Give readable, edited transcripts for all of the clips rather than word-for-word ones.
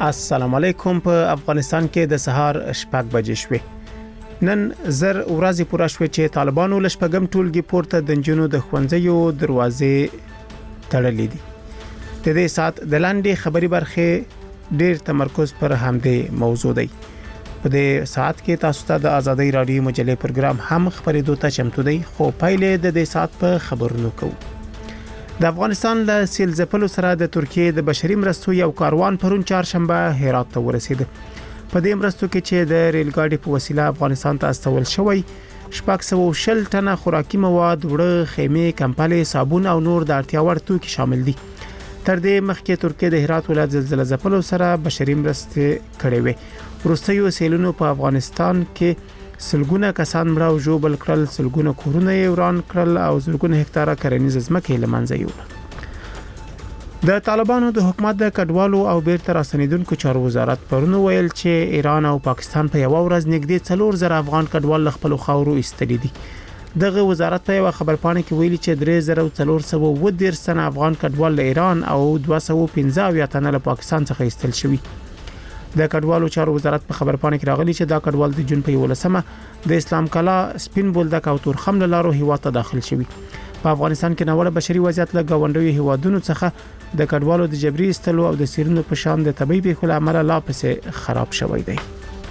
السلام علیکم. په افغانستان کې د سهار شپږ بجې شوې. نن زر ورځې پوره شوې چې طالبانو لشپږم ټولګي پورته د جنونو د خوندزیو دروازې تړلې دي. د دې سات د لاندې خبري برخه ډیر تمرکز پر همدې موضوع دی. په دې سات کې تاسو ته د ازادي رادیو مجلې پروګرام هم خبرېدو ته چمتو دی، خو پایلې د دې سات په خبرونو کوو. د افغانستان له سیل ځپلو سره د ترکیه د بشري مرستو یو کاروان پرون چهارشنبه هرات ته ورسید. په دې مرستو کې چې د ریل ګاډي په وسیله افغانستان ته استول شوی 640 ټنه خوراکي مواد، وړه خیمې، کمپلې، صابون او نور د اړتیا وړ توکي شامل دي. تر دې مخکې ترکیه د هرات ولایت زلزلې ځپلو سره بشري مرستې کړې وې. وروستیو سیلونو په افغانستان کې سلګونه کسان مړه او ژوبل کړل، سلګونه کورونه یې وران کړل او زرګونه هکتاره کرنیزه ځمکه له منځه یوړه. د طالبانو د حکومت د کډوالو او بیرته راستنیدونکو چارو وزارت پرون ویل چې ایران او پاکستان په یو ورځ نږدې 4000 افغان کډوال خپل خاورو ایستلي دي. دغه وزارت په یو خبرپاڼه کې ویلي چې 3410 تنه افغان کډوال له ایران او 215 تنه له پاکستان څخه ایستل شوي. د کډوالو چارو وزارت په خبرپاڼه کې راغلي چې دا کډوال د جون په 11مه د اسلام کلا، سپین بولدک او تورخم له لارو هیواد ته داخل شوي. په افغانستان کې ناوړه بشري وضعیت له گاونډیو هیوادونو څخه د کډوالو د جبري استلو او د سیرونو په شان د طبي پیښو لامل لا پسې خراب شوی دی.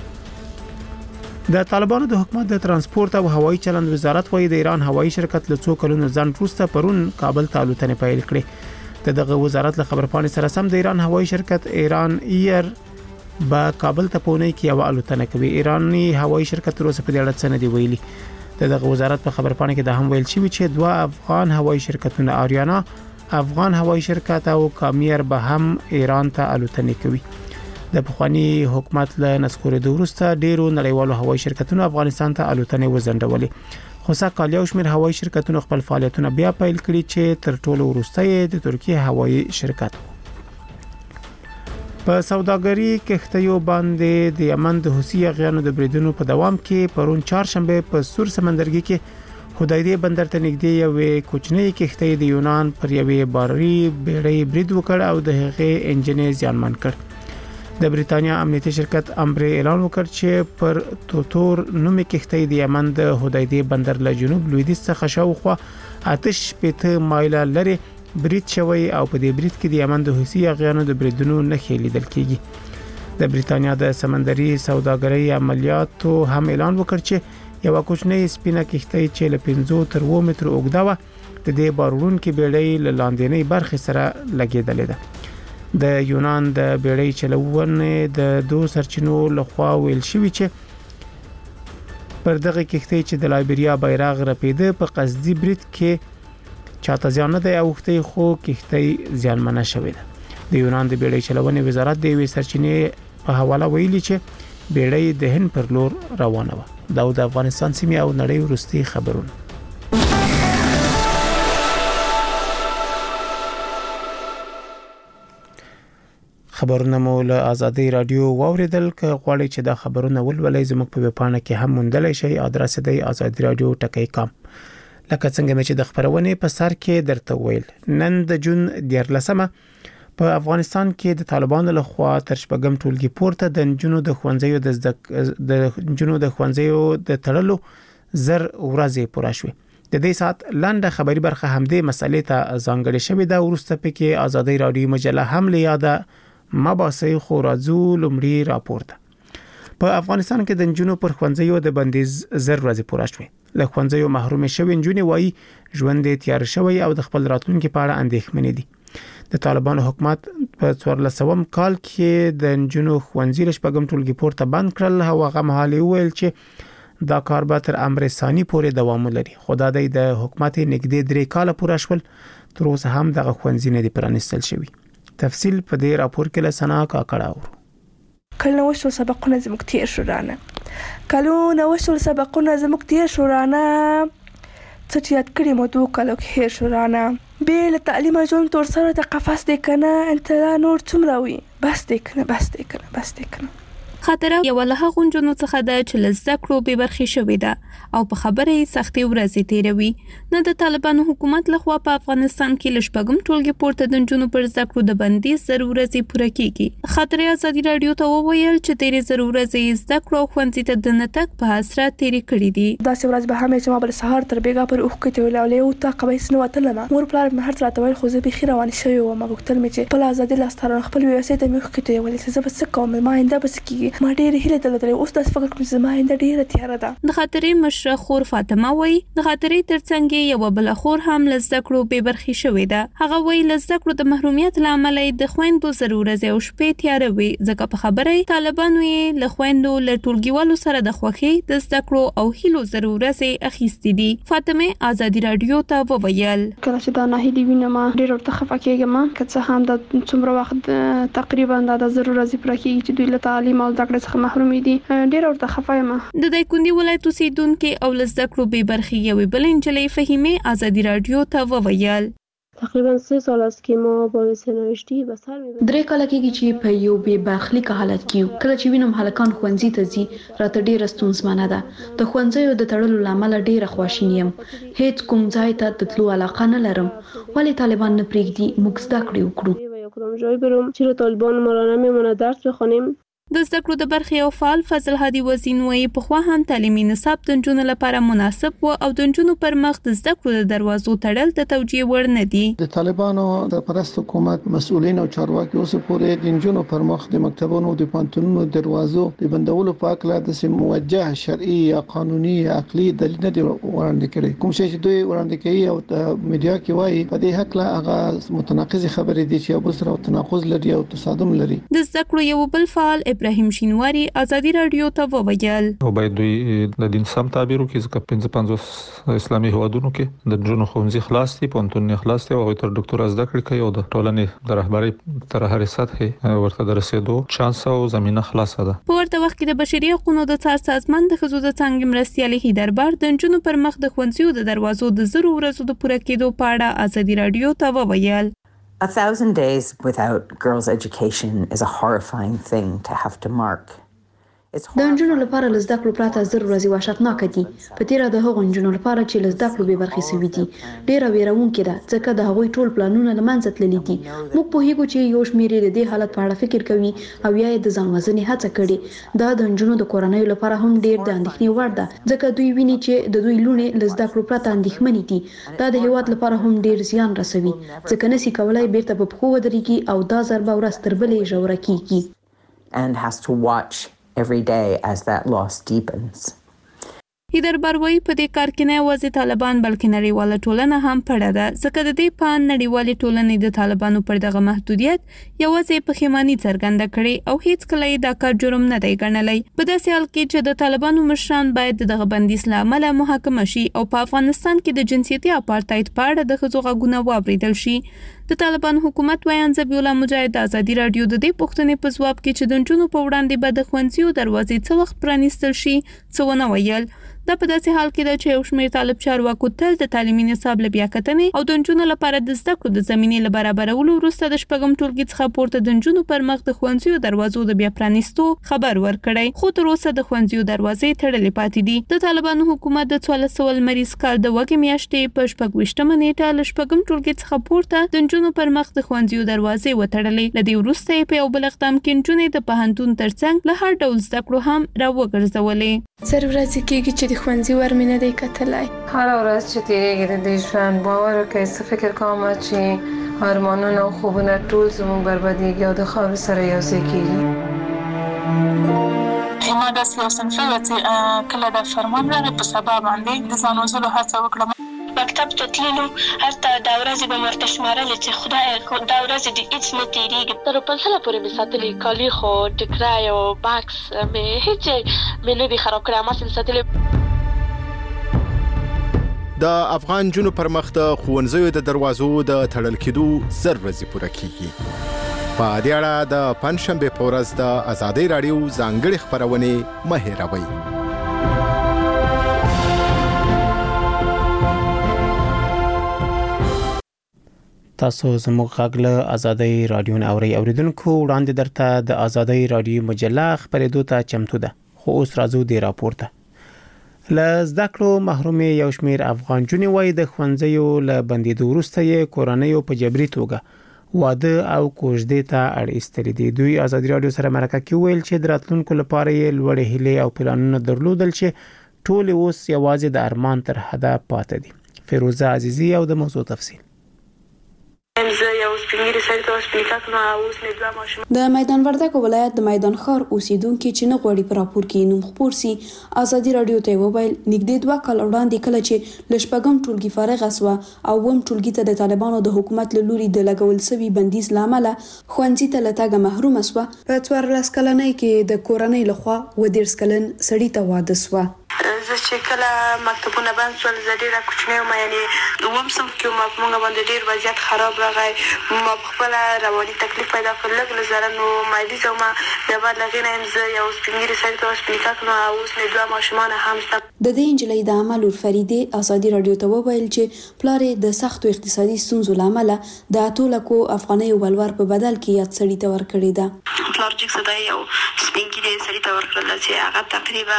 د طالبانو د حکومت د ترانسپورت او هوایي چلند وزارت وايي د ایران هوایي شرکت له څو کلونو ځان وروسته پرون کابل ته الوتنې پیل کړې. دغه وزارت له خبرپاڼې سره سم د ایران هوایي شرکت ایران ایر با کابل ته پونه کې یو الوتنه کوي. ایرانی هوایي شرکت تر اوسه په دې اړه څه نه دی ویلي. دغه وزارت په خبرپاڼه کې دا هم ویل شوی چې دوه افغان هوایي شرکتونه آریانا افغان هوایي شرکت او کامیر به هم ایران ته الوتنې کوي. د پخوانی حکومت له نسکورېدو وروسته ډیرو نړیوالو هوایي شرکتونو افغانستان ته الوتنې وزندولې. خو ساکال یو شمېر هوایي شرکتونو خپل فعالیتونه بیا پیل کړي چې تر ټولو وروسته د ترکیه هوایي شرکت په سوداګري کښتیو باندې د یمن د حوثي غیانو د بریدونو په دوام کې پرون چهارشنبه په سور سمندرګي کې هدایدې بندر ته نږدې یوې کوچنۍ کښتۍ د یونان پر یوې باري بیړۍ برید وکړ او د هغې انجن زیانمن کړ. د بریتانیا امنیتي شرکت امبري اعلان وکړ چې پر توتور نومي کښتۍ د یمن د هدایدې بندر له جنوب لویدیځ څخه شاوخوا 8 مایله لري برید شوی او په دې برید کې د یمن د حوثي غیانو د بریدونو نښې لیدل کیږي. د بریتانیا د سمندري سوداګرۍ عملیاتو هم اعلان وکړ چې یو کوچنۍ سپینه کښتۍ چې له 5 تر 2 متر اوږده و د دې بارونکو بیړۍ له لاندېنۍ برخې سره لګیدلې ده. د یونان د بیړۍ چلوونه د دوه سرچینو لخوا ویل شوی چې پر دغه کښتۍ چې د لایبریا بیرغ رپیده په قصدي برید کې چاته ځان نه دی اوختي، خو کښتۍ زیانمنه شوې ده. د یونان د بیړۍ چلونې وزارت د وی سرچینې په حواله ویلي چې بیړۍ د هند پر لور روانه و. دا د افغانستان سیمه او نړۍ وروستي خبرونه. خبرونه مو له ازادي رادیو واوریدل. که غواړئ چې دا خبرونه ولولئ زموږ په ویبپاڼه کې هم موندلای شئ. ادرس دی azadiradio.com. لکه څنګه چې د خبرونه په سر کې درته ویل، نن د جون 14مه په افغانستان کې د طالبانو لخوا تر شپږم ټولګي پورته د جنونو د خوندزیو د تړلو زر ورځې پوره شوې. د دې سات لاندې خبري برخه همدې مسلې ته ځانګړې شوې ده. ورسته پکې ازادي رادیو مجله هم لیاده مباحث خو راځو لومړی راپورته. په افغانستان کې د جنونو پر خوندزیو د بندیز زر ورځې پوره شوې. له خوندزیو محروم شوی نجونې وایي ژوند یې تیار شوی او د خپل راتلونکي په اړه اندېښمنې دي. د طالبانو حکومت په 1400 کال کې د نجونو خوندزي له شپږم ټولګي پورته بند کړل او هغه مهال ویل چې دا کار به تر امر ثاني پورې دوام لري. خو د حکومت نږدې 3 کال پوره شول، تر اوسه هم دغه خوندزي نه دي پرانستل شوی. تفصیل په دې راپور کې له سنا کاکړه. کلونه وشول سبقونه زموږ تیر شو رانه، کلونه وشول سبقونه زموږ تیر شو رانه، څه چې یاد کړي مو 2 کالو کې هیر شو رانه. بې له تعلیمه ژوند تور سره د قفس دی کنه، انتظار نور څومره وي، بس دی کنه بس دی کنه بس دی کنه. خاطره یو له هغو نجونو څخه ده چې له زده کړو بې برخې شوې ده او په خبره یې سختې ورځې تیروي. نه د طالبانو حکومت لخوا په افغانستان کې له شپږم ټولګي پورته د نجونو پر زده کړو د بندیز 0 ورځې پوره کیږي. خاطره ازادي راډیو ته وویل چې تیرې 0 ورځې زده کړو ښوونځي ته د نه تګ په حسرت تیرې کړې دي. داسې ورځ به هم چې ما بل سهار تر بیګا پر اوښ کې ویل او له یو طاقه به سنو وتلم. مور پلار مې هر څه راته ویل خو زه بېخي روانه شوې وم. غوښتل مې چې خپل ازادي لاسته راوړم. خپل ویسې ته مې اوښ کې ویل چې زه به څه کوم، ما آینده به څه کېږي. ما ډېرې هیلې درلودلې. اوس داسې فکر کوم چې زما آینده ډېره تیاره ده. د خاطرې مشره خور فاطمه وایي د خاطرې ترڅنګ یوه بله خور هم له زده کړو بې برخې شوې ده. هغه وایي له زده کړو د محرومیت له امله د خویندو 0 ورځې او شپې تیاره وي، ځکه په خبره یې طالبانو یې له خویندو له ټولګیوالو سره د خوښۍ د زده کړو او هیلو 0 ورځې اخیستې دي. فاطمه ازادي راډیو ته وویل کله چې دا ناهیلي وینم ډېر ورته خفه کېږم، که څه هم د څومره وخت تقریبا د 0 ورځې پوره کېږي چې دوی له تعلیم او زده کړې څخه محروم دي. ډېر ورته خفه یم. د دایکنډي ولایت اوسیدونکي او له زده کړو بې برخې یوې بلې نجلۍ فهیمې ازادي راډیو ته وویل تقریبا 3 سال است که ما با سرنوشتی به سر میبریم. 3 کاله کېږي چې په یو بې برخلیک حالت کې یو. کله چې وینم هلکان ښوونځي ته ځي راته ډېره ستونزمنه ده. د ښوونځیو د تړلو له امله ډېره خواشینی یم. هیڅ کوم ځای ته د تلو علاقه نه لرم. ولې طالبان نه پرېږدي موږ زده کړې وکړو؟ یا کدام جای برم؟ چرا طالبان ما را نمیمونه درس بخوانیم؟ د زده کړو د برخې یو فعال فضل هادي وزین وایي پخوا هم تعلیمي نصاب د نجونو لپاره مناسب و او د نجونو پر مخ د زده کړو د دروازو تړل د توجیه وړ نه دي. د طالبانو د پرست حکومت مسؤلین او چارواکي اوس پورې د نجونو پر مخ د مکتبونو او د پوهنتونونو دروازو د بندولو په اړه د موجه شرعي یا قانوني یا عقلي دلیل نه دی وړاندې کړی. کوم شی چې دوی وړاندې کوي او د میډیا کې وایي په دې حق لا هغه متناقض خبرې دي چې یو بل سره تناقض لري او تصادم لري. د زده کړو یو بل فعال ابراهیم شینواری ازادي راډیو ته وویل او باید دوی د دین سم تعبیر وکړي ځکه 55 اسلامي هیوادونو کې د جنونو ښوونځي خلاص دي، پوهنتونونه خلاص دي او تر ډاکټر زده کړې کوي او د ټولنې د رهبرۍ تر هر سطح ورته د رسیدو چانس او زمينه خلاصه ده. په ورته وخت کې د بشري حقوقو د څار سازمان د ښځو د څانګې مرستیالي هیدربار د نجونو پر مخ د ښوونځیو د دروازو د 0 ورځو د پوره کېدو په اړه ازادي راډیو ته وویل 1,000 days without girls' education is a horrifying thing to have to mark. د نجونو لپاره له زده کړو پرته 0 ورځې وحشتناک دي. په تیره د هغو نجونو لپاره چې له زده کړو بې برخې شوي دي ډېره ویرونکې ده، ځکه د هغوی ټول پلانونه له منځه تللي دي. موږ پوهیږو چې یو شمېر یې د دې حالت په اړه فکر کوي او یا یې د ځان وژنې هڅه کړې. دا د نجونو د کورنیو لپاره هم ډېر د اندېښنې وړ ده، ځکه دوی ویني چې د دوی لوڼې له زده کړو پرته اندېښمنې دي. دا د هېواد لپاره هم ډېر زیان رسوي، ځکه نشي کولای بیرته په پښو ودرېږي او دا ضربه ورځ تر بلې ژوره کیږي. And has to watch every day as that loss deepens. هیدربار وایي په دې کار کې نه یوازې طالبان بلکې نړیواله ټولنه هم پړه ده، ځکه د دې په نړیوالې ټولنې د طالبانو پر دغه محدودیت یوازې پښیماني څرګنده کړې او هیڅ کله یې دا کار جرم نه دی ګڼلی. په داسې حال کې چې د طالبانو مشران باید دغه بندیز له امله محاکمه شي او په افغانستان کې د جنسیتي اپارټاید په اړه د ښځو غږونه واورېدل شي. د طالبان حکومت ویان ذبیح الله مجاهد ازادي راډیو د دې پوښتنې په ځواب کې چې د نجونو په وړاندې به د ښوونځیو دروازې څه وخت پرانیستل شي څه ونه ویل. دا په داسې حال کې ده چې یو شمېر طالب چارواکو تل د تعلیمي نصاب له بیاکتنې او د نجونو لپاره د زده کړو د زمینې له برابرولو وروسته د شپږم ټولګي څخه پورته د نجونو پر مخ د ښوونځیو دروازو د بیا پرانیستو خبر ورکړی، خو تر اوسه د ښوونځیو دروازې تړلې پاتې دي. د طالبانو حکومت د 1400 لمریز کال د وږمې میاشتې په 26مه نیټه له شپږم ټولګي څخه پورته د نجونو پر مخ د ښوونځیو دروازې وتړلې. له دې وروسته یې په یو بل اقدام کې نجونې د پوهنتون ترڅنګ له هر ډول زده کړو هم راوګرځولې. 0 ورځې کېږي چې د ښوونځي ور مې نه دی کتلی. هره ورځ چې تېرېږي د دې ژوند باور وکړئ څه فکر کوم چې ارمانونه او خوبونه ټول زموږ بربادېږي او د خاورو سره یو ځای کېږي. ما داسې یو صنفي وه چې کله د فرمان راغی په سبا باندې د ځان وژلو هڅه وکړم. مکتب ته تللو هلته دا ورځې به مې ورته شمارلې چې خدایه دا ورځې دې هېڅ نه تېرېږي. تر پنسله پورې مې ساتلي کالي خو ټکری او بکس مې هېڅ مې نه دي خراب کړی، هماسې مې ساتلي. د افغان جنو پر مخ د ښوونځیو د دروازو د تړل کېدو 0 ورځې پوره کیږي. په دې اړه د پنځشنبې په ورځ د ازادي راډیو ځانګړې خپرونې مه هېروئ. تاسو زموږ غږ له آزادۍ رادیو نه اوریدونکو وړاندې درته د آزادۍ رادیو مجله خبرېدو ته چمتو ده خو اوس راځو د راپورته له زده کړو محرومې یو شمېر افغان جونې وایي د ښوونځیو له بندېدو وروسته یې کورنیو په جبري توګه واده او کوژدې ته اړ ایستلي دي. دوی آزادۍ رادیو سره مرکه کې ویل چې د راتلونکو لپاره یې لوړې هیلې او پلانونه درلودل چې ټول اوس یوازې د ارمان تر حده پاتې دي. فیروزه عزیزی او د موضوع تفصیل. د میدان وردګ ولایت د میدان ښار اوسیدونکو چې نه غوړي پر راپور کې نوم خپور سي آزادۍ رادیو ته وویل نږدې 2 کال وړاندې کله چې لشپګم ټولګي فارغ اسوا او وم ټولګي ته د طالبانو د حکومت له لوري د لګول سوي بندیز لامل خوندې ته لټاګه محروم اسوا په 14 کلنۍ کې د کورنۍ لخوا و 13 کلن سړی ته واده سوا. زه چې کله مکتبونه بند شول زه ډېره کوچنۍ وم یعنې اووم صنف کې وم موږ باندې ډېر وضعیت خراب راغی ما پخپله رواني تکلیف پیدا کړ لږ له ضرر نو مایلیزه ومه بیا بعد له هغې نه یم زه یو سپین ږیري سړي ته وسپینکه کړم او اوس مې 2 ماشومان هم شته. د دې نجلۍ د عمل ورفریدې آزادۍ رادیو ته وویل چې پلار د سختو اقتصادي ستونزو له امله د 8 لکو افغانیو ولور په بدل کې یاد سړي ته ورکړې ده. پلار چې څه دی یو سپین ږیري سړي ته ورکړل چې هغه تقریبا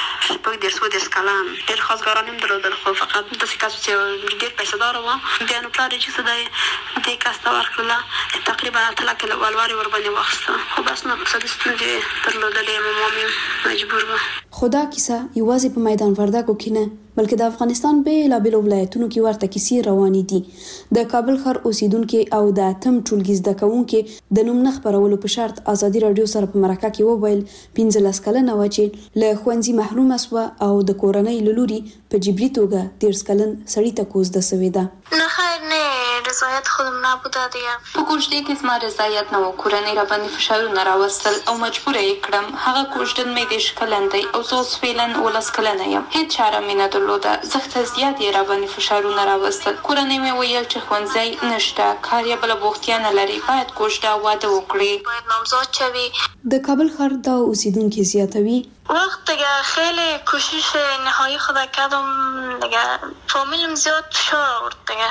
10 کلان ډېر خواستګاران هم درلودل خو فقط داسې کس چې ډېر پیسه‌دار و بیا نو پلار یې چې څه دی دې کس ته ورکړله تقریبا 8 لکه ولور یې ورباندې واخیسته خو بس نو اقتصادي ستونزې درلودلې مام یې مجبور وه. خو دا کیسه یوازې په میدان وردګو کې نه بلکې د افغانستان بیلابېلو ولایتونو کې ورته کیسې روانې دي. د کابل ښار اوسیدونکو او د اتم ټولګي زده کوونکو د نوم نه خبرولو په شرط آزادۍ رادیو سره په مرکه کې وویل 15 کلنه و چې له ښوونځي محروم اسوا او د کورنۍ له لوري په جبري توګه 13 کلن سړی ته کوزده سوې ده. نه خیر نه رضایت خودم نبوده دیگه. په کوژدې کې زما رضایت نه و کورنۍ را باندې فشارونه راوستل او مجبور یې کړم هغه کوژدن مې 10 کلن دی او زه اوس فعلا 19 کلنه یم هیڅ چاره مې نه درلوده زخته زیات یې را باندې فشارونه راوستل کورنۍ مې ویل چې ښوونځی نشته کار یې بله بوختیا نه لري باید کوژده واده وکړي باید نامزاد شوی. د کابل ښار د اوسیدونکو زیاتوي وقت دیگه خیلی کوشش نهایی خود کردم دیگه فامیلم زیاد فشار آورد دیگه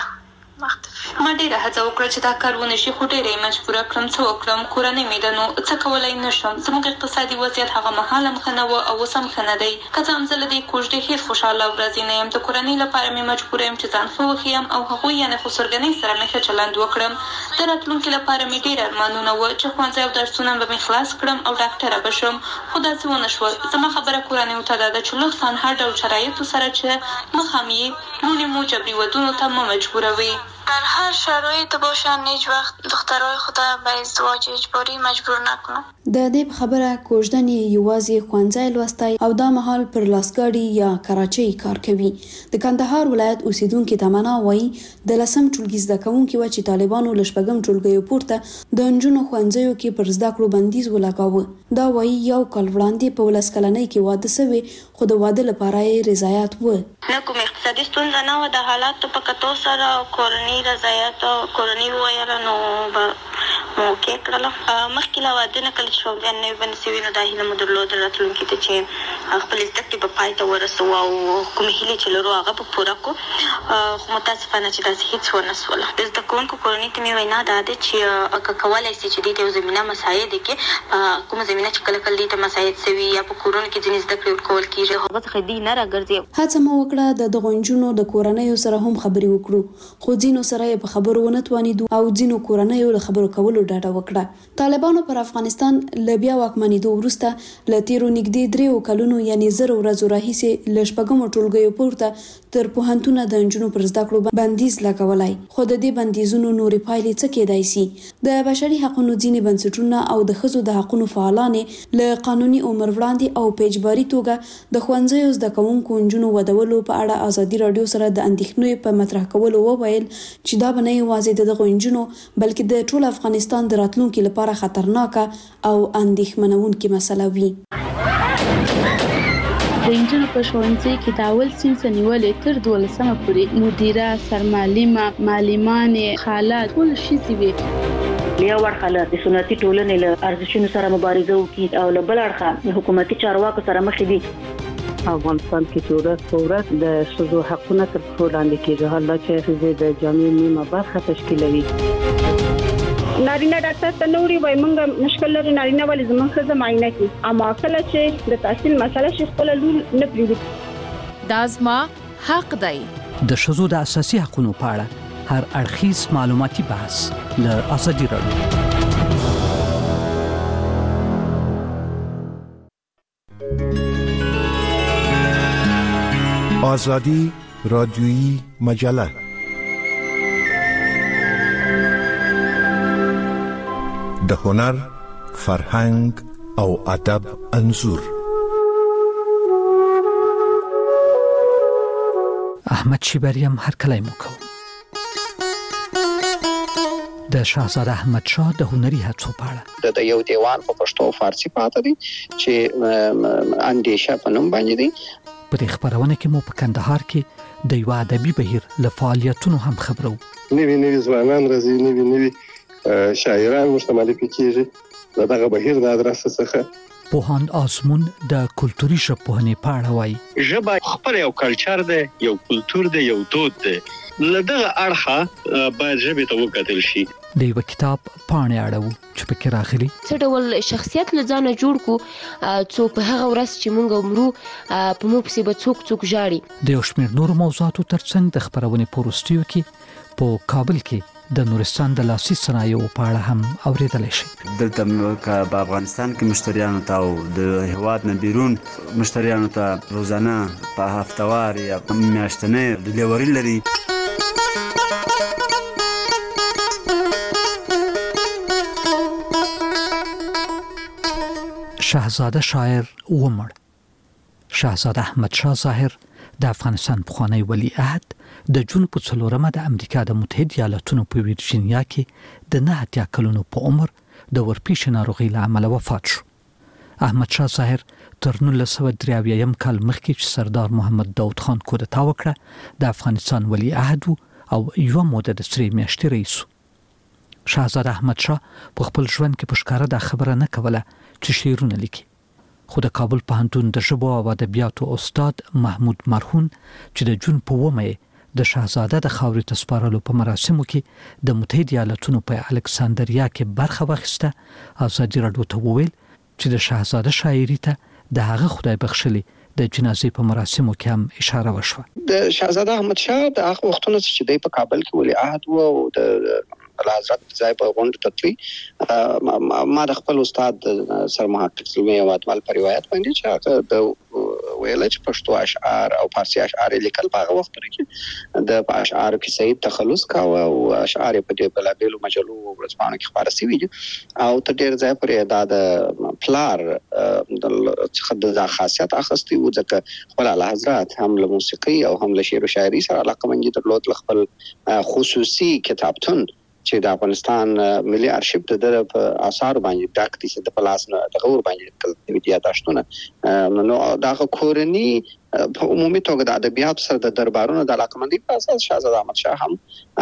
ما ډیره هڅه وکړه چې دا کار ونه شي خو ډیره یې مجبوره کړم څه وکړم کورنۍ مې ده نو څه کولی نه شم زموږ اقتصادي وضعیت هغه مهال هم ښه نه و او اوس هم ښه نه دی که څه هم زه له دې کوژدې هېڅ خوشحاله او راضي نه یم د کورنۍ لپاره مې مجبوره یم چې ځان ښه وښیم او هغوی یعنې خسرګنۍ سره مې ښه چلند وکړم د راتلونکي لپاره مې ډېر ارمانونه وه چې ښوونځی او درسونه به مې خلاص کړم او ډاکټره به شم خو داسې ونه شول زما خبره کورنیو ته دا ده چې لطفا هر ډول شرایطو سره چې مخام یې لوڼې مو جبري ودونو ته مه مجبوروئ در هر شرایط باشن هیچ وقت دخترای خود به ازدواج اجباری مجبور نکنه. د دې خبره کوژدن یوازې ښوونځی لوستی او دا مهال پر لاسګاډي یا کراچۍ کار کوي. د کندهار ولایت اوسیدونکو تمنا وایي د لسم ټولګي زده کوونکو چې طالبانو لشپګم ټولګي پورته د نجونو ښوونځیو کې پر زده کړو بندیز ولګاوه. دا وایي یو کال وړاندې په 19 کلنۍ کې واده سوی خو د واده لپاره یې رضایت و. نه کوم اقتصادي ستونزه نه و د حالاتو په کتو سره کورنۍ رضایت او کورنۍ وویل نو به مو کې کړله مخکې له واده نه کله چې ښوونځیان نوي بند سوي نو دا هیله مو درلوده راتلونکي ته چې خپلې زده کړې به پای ته ورسوو او کومې هیلې چې لرو هغه به پوره کړو خو متاسفانه چې داسې هېڅ ونه سوله. د زده کوونکو کورنۍ ته مې وینا دا ده چې که کولی شي چې دې ته یو زمینه مساعد کړي کومه زمینه چې کله کله دې ته مساعد سوي یا په کورونو کې ځینې زده کړې ورکول کېږي هغه څخه دې نه راګرځي. هڅه مو وکړه د دغو نجونو د کورنیو سره هم خبرې وکړو خو ځینو سره یې په خبرو ونه توانېدو او ځینو کورنیو له خبرو کولو ډډه وکړه. طالبانو پر افغانستان له بیا واکمنېدو وروسته له تیرو نږدې 3 کلونو یعنې 0 ورځو راهیسې له شپږمو ټولګیو پورته تر پوهنتونه د نجونو پر زده کړو بندیز لګولی خو د دې بندیزونو نورې پایلې څه کېدای سي. د بشري حقونو ځینې بنسټونه او د ښځو د حقونو فعالانې له قانوني عمر وړاندې او په اجباري توګه د ښوونځیو زده کوونکو نجونو ودولو په اړه آزادي رادیو سره د اندېښنو په مطرح کولو وویل چې دا به نه یوازې د دغو نجونو بلکې د ټول افغانستان د راتلونکي لپاره خطرناکه او اندېښمنونکې مسله وي. د نجونو په ښوونځي کې د اول صنف نیولې تر 12مه پورې مدیره سرمعلمه معلمانې خاله ټول ښځې وي. یو اړخه له سنتي ټولنې له ارزښتونو سره مبارزه وکړي او له بل اړخه حکومتي چارواکو سره مخ دي. افغانستان کې چې ورځ په ورځ د ښځو حقونه تر پښو لاندې کېږي، حالا چې ښځې د جامعې نیمه برخه تشکیلوي. نارینه ډاکټر ته نوري وای مونږ مشکل لري نارینه ولې زموږ ښځه معاینه کوي، اما کله چې د تحصیل مسله شي خپل لور نه پریږدي. دا زما حق دی. د ښځو د اساسي حقوقو په اړه هر اړخیز معلوماتي بحث له ازادي راډیو. آزادی رادیویی مجله د هنر، فرهنګ او ادب انځور. احمد شیبریم هر کله موکو د شاهزاده احمد شاه د هنري هڅو په اړه د یو دیوان په پښتو فارسی پاتې دي چې اندیشه په نوم باندې دي. په دې خبرونه کې مو په کندهار کې د یو ادبي بهیر له فعالیتونو هم خبرو. نوي ځوانان راځي، نوي شاعران مشتمل کیږي. دغه بهیر د ادرسه څخه پوهاند آسمون د کلتوري ژبپوهنې په اړه وایي. ژبه خپل یو کلچر دی، یو کلتور دی، یو دود دی. له دغه اړخه باید ژبې ته وکتل شي. د یو کتاب پاڼې اړوو چې پکې راغلي څه ډول شخصیت له ځانه جوړ کو څو په هغه ورځ چې مونږ عمرو په مو پسې به څوک ژاړي. د یو شمېر نورو موضوعاتو ترڅنګ د خبرونې په وروستیو کې په کابل کې د نورستان د لاسي صنایعو په اړه هم اورېدلی شي. دلته په افغانستان کې مشتریانو ته او د هېواد نه بیرون مشتریانو ته روزانه په هفتوار یا میاشتنۍ ډیلیوري لري. شاهزاده شاعر ومړ. شاهزاده احمد شاه ظاهر د افغانستان پخوانی ولی عهد د جون په 4مه د امریکا د متحده ایالاتونو په ویرجینیا کې د 9 کلونو په عمر د ورپېښ ناروغۍ له امله وفات شو. احمد شاه ظاهر تر 1993 کال مخکې چې سردار محمد داود خان کودتا وکړه د افغانستان ولی عهد او یو موده د 3 میاشتې رئیس. شاهزاده احمد شاه په خپل ژوند کې په ښکاره دا خبره نه کوله چې شعرونه لیکي، خو د کابل پوهنتون د ژبو او ادبیاتو استاد محمود مرهون چې د جون په 1مه د شاهزاده د خاورې ته سپارلو په مراسمو کې د متحده ایالاتونو په الکساندریا کې برخه واخیسته، ازادي راډیو ته وویل چې د شاهزاده شاعري ته د هغه خدای بخښلي د جنازې په مراسمو کې هم اشاره وشوه. د شاهزاده احمد شاه د هغه وختونو چې د په کابل کې ولی عهد او د حضرت ځای په غونډه تطوی ما د خپل استاد سر محقق زلمی وادمل په روایت باندې چې د ویل چې پښتو اشعار او فارسی اشعار لیکل په هغه وختونو کې د اشعار کې صحیح تخلص کاوه او اشعار په دې بلابلو مجلو ورځپاڼو کې خبره سوي او تر ډیر ځای پرې د پلار د خاصیت اخستي و ځکه خپل اعلی حضرت هم له موسیقي او هم له شعر او شاعري سره علاقه مند درلود. خپل خصوصي کتابتون چې د افغانستان ملي ارشیف د آثار باندې ډاک دي چې د پلاس نه د غور باندې کلتوري یاداشتونه نو دغه کورنی په عمومي توګه د ادبیات سره د دربارونو د علاقمندۍ په اساس شاهزاده احمد شاه هم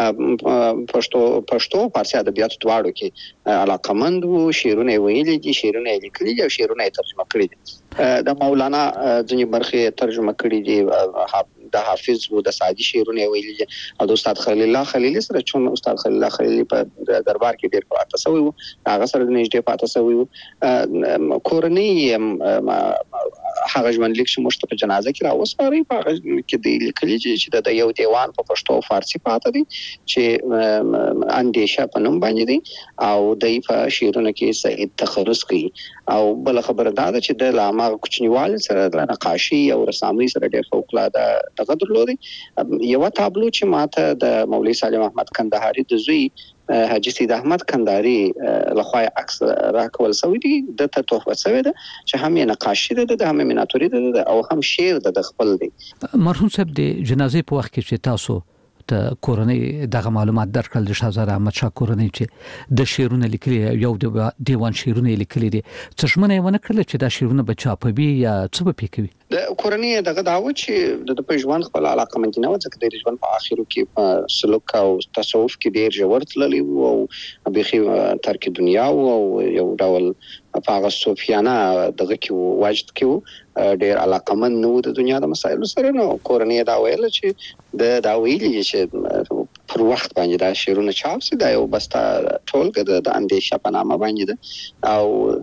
پښتو فارسی ادبیات دواړو کې علاقمند وو. شعرونه ویلي دي، شعرونه لیکلي دي او شعرونه ترجمه کړي دي. د مولانا ځینې برخې ترجمه کړي دي، د حافظ و د سعدي شعرونه ویلي دي او د استاد خلیل الله خلیلی سره چون استاد خلیل الله خلیلی په دربار کې ډیر پاتې شوی و، هغه سره نږدې پاتې شوی و. کورنۍ هغه ژوند لیک چې مشت په جنازه کې راوسپاري په کې د لیکلي چې د یو دیوان په پښتو فارسی پاتې دي چې اندیشه په نوم باندې دي او د په شعرونو کې صحیح تخلص کوي. او بل خبره دا ده چې د لامه کوچنیوال سره د نقاشي او رسامي سره ډېر فوق العاده تقدر لري. یو تابلو چې ماته د مولوی سالم احمد کندهاري د زوی حاجی سید احمد کندهاري لخوا عکس راکول سوی دی د ته تحفه سوی ده چې هم نقاشي ده د هم میناتوري ده او هم شعر ده د خپل دی. مرحوم صاحب د جنازې په وخت کې چې تاسو ته کورنۍ دغه معلومات درکړل د شاهزاده احمد شاه کورنۍ چې د شعرونه لیکلي یو دیوان شعرونه لیکلي دي، څه ژمنه یې ونه کړله چې دا شعرونه به چاپوي یا څه به پې کوي؟ د کورنۍ دغه داوه چې د په ژوند خپل علاقه مند نه و ځکه د ژوند په اخرو کې په سلوک او تصوف کې ډیر ژور تللی او به ترک دنیا او یو ډول په هغه صوفیانه دغه کې واجد کې ډېر علاقمند نو د دنیا د مسایلو سره نو کورنۍ دا ویل چې دا ویلي چې پر وخت باندې دا شعرونه چاپ سي دا یو بستا ټولګه د اندیشه په نامه باندې ده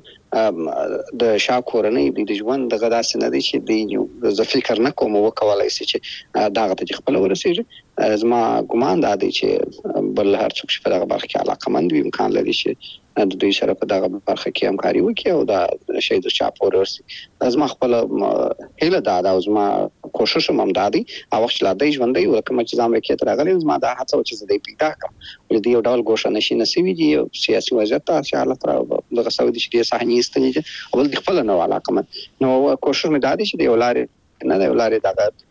او د شاه کورنۍ د ژوند دغه داسې نه دي چې د فکر نه کوم وکولای شي چې دا غته خپل ورسېږي زما ګمان دا دی چې بل هر څوک چې په دغه برخه کې علاقمند وي امکان لري چې د دوی سره په دغه برخه کې همکاري وکړي او دا شی د چاپ ورسي زما خپل هیله دا زما کوشش هم دا دی او وخت لا دی ژوندۍ ورکه چې ځم کې ترغلې زما دا هڅه چې زه دې پیدا کړم ولې یو ډول ګوښه نشي نسوي دي سیاسي وضعیت ته حالت را دغه سعودي چې صحنې استنیږي او د خپل نو علاقه نو کوشش مې دا دی چې د ولارې نه د ولارې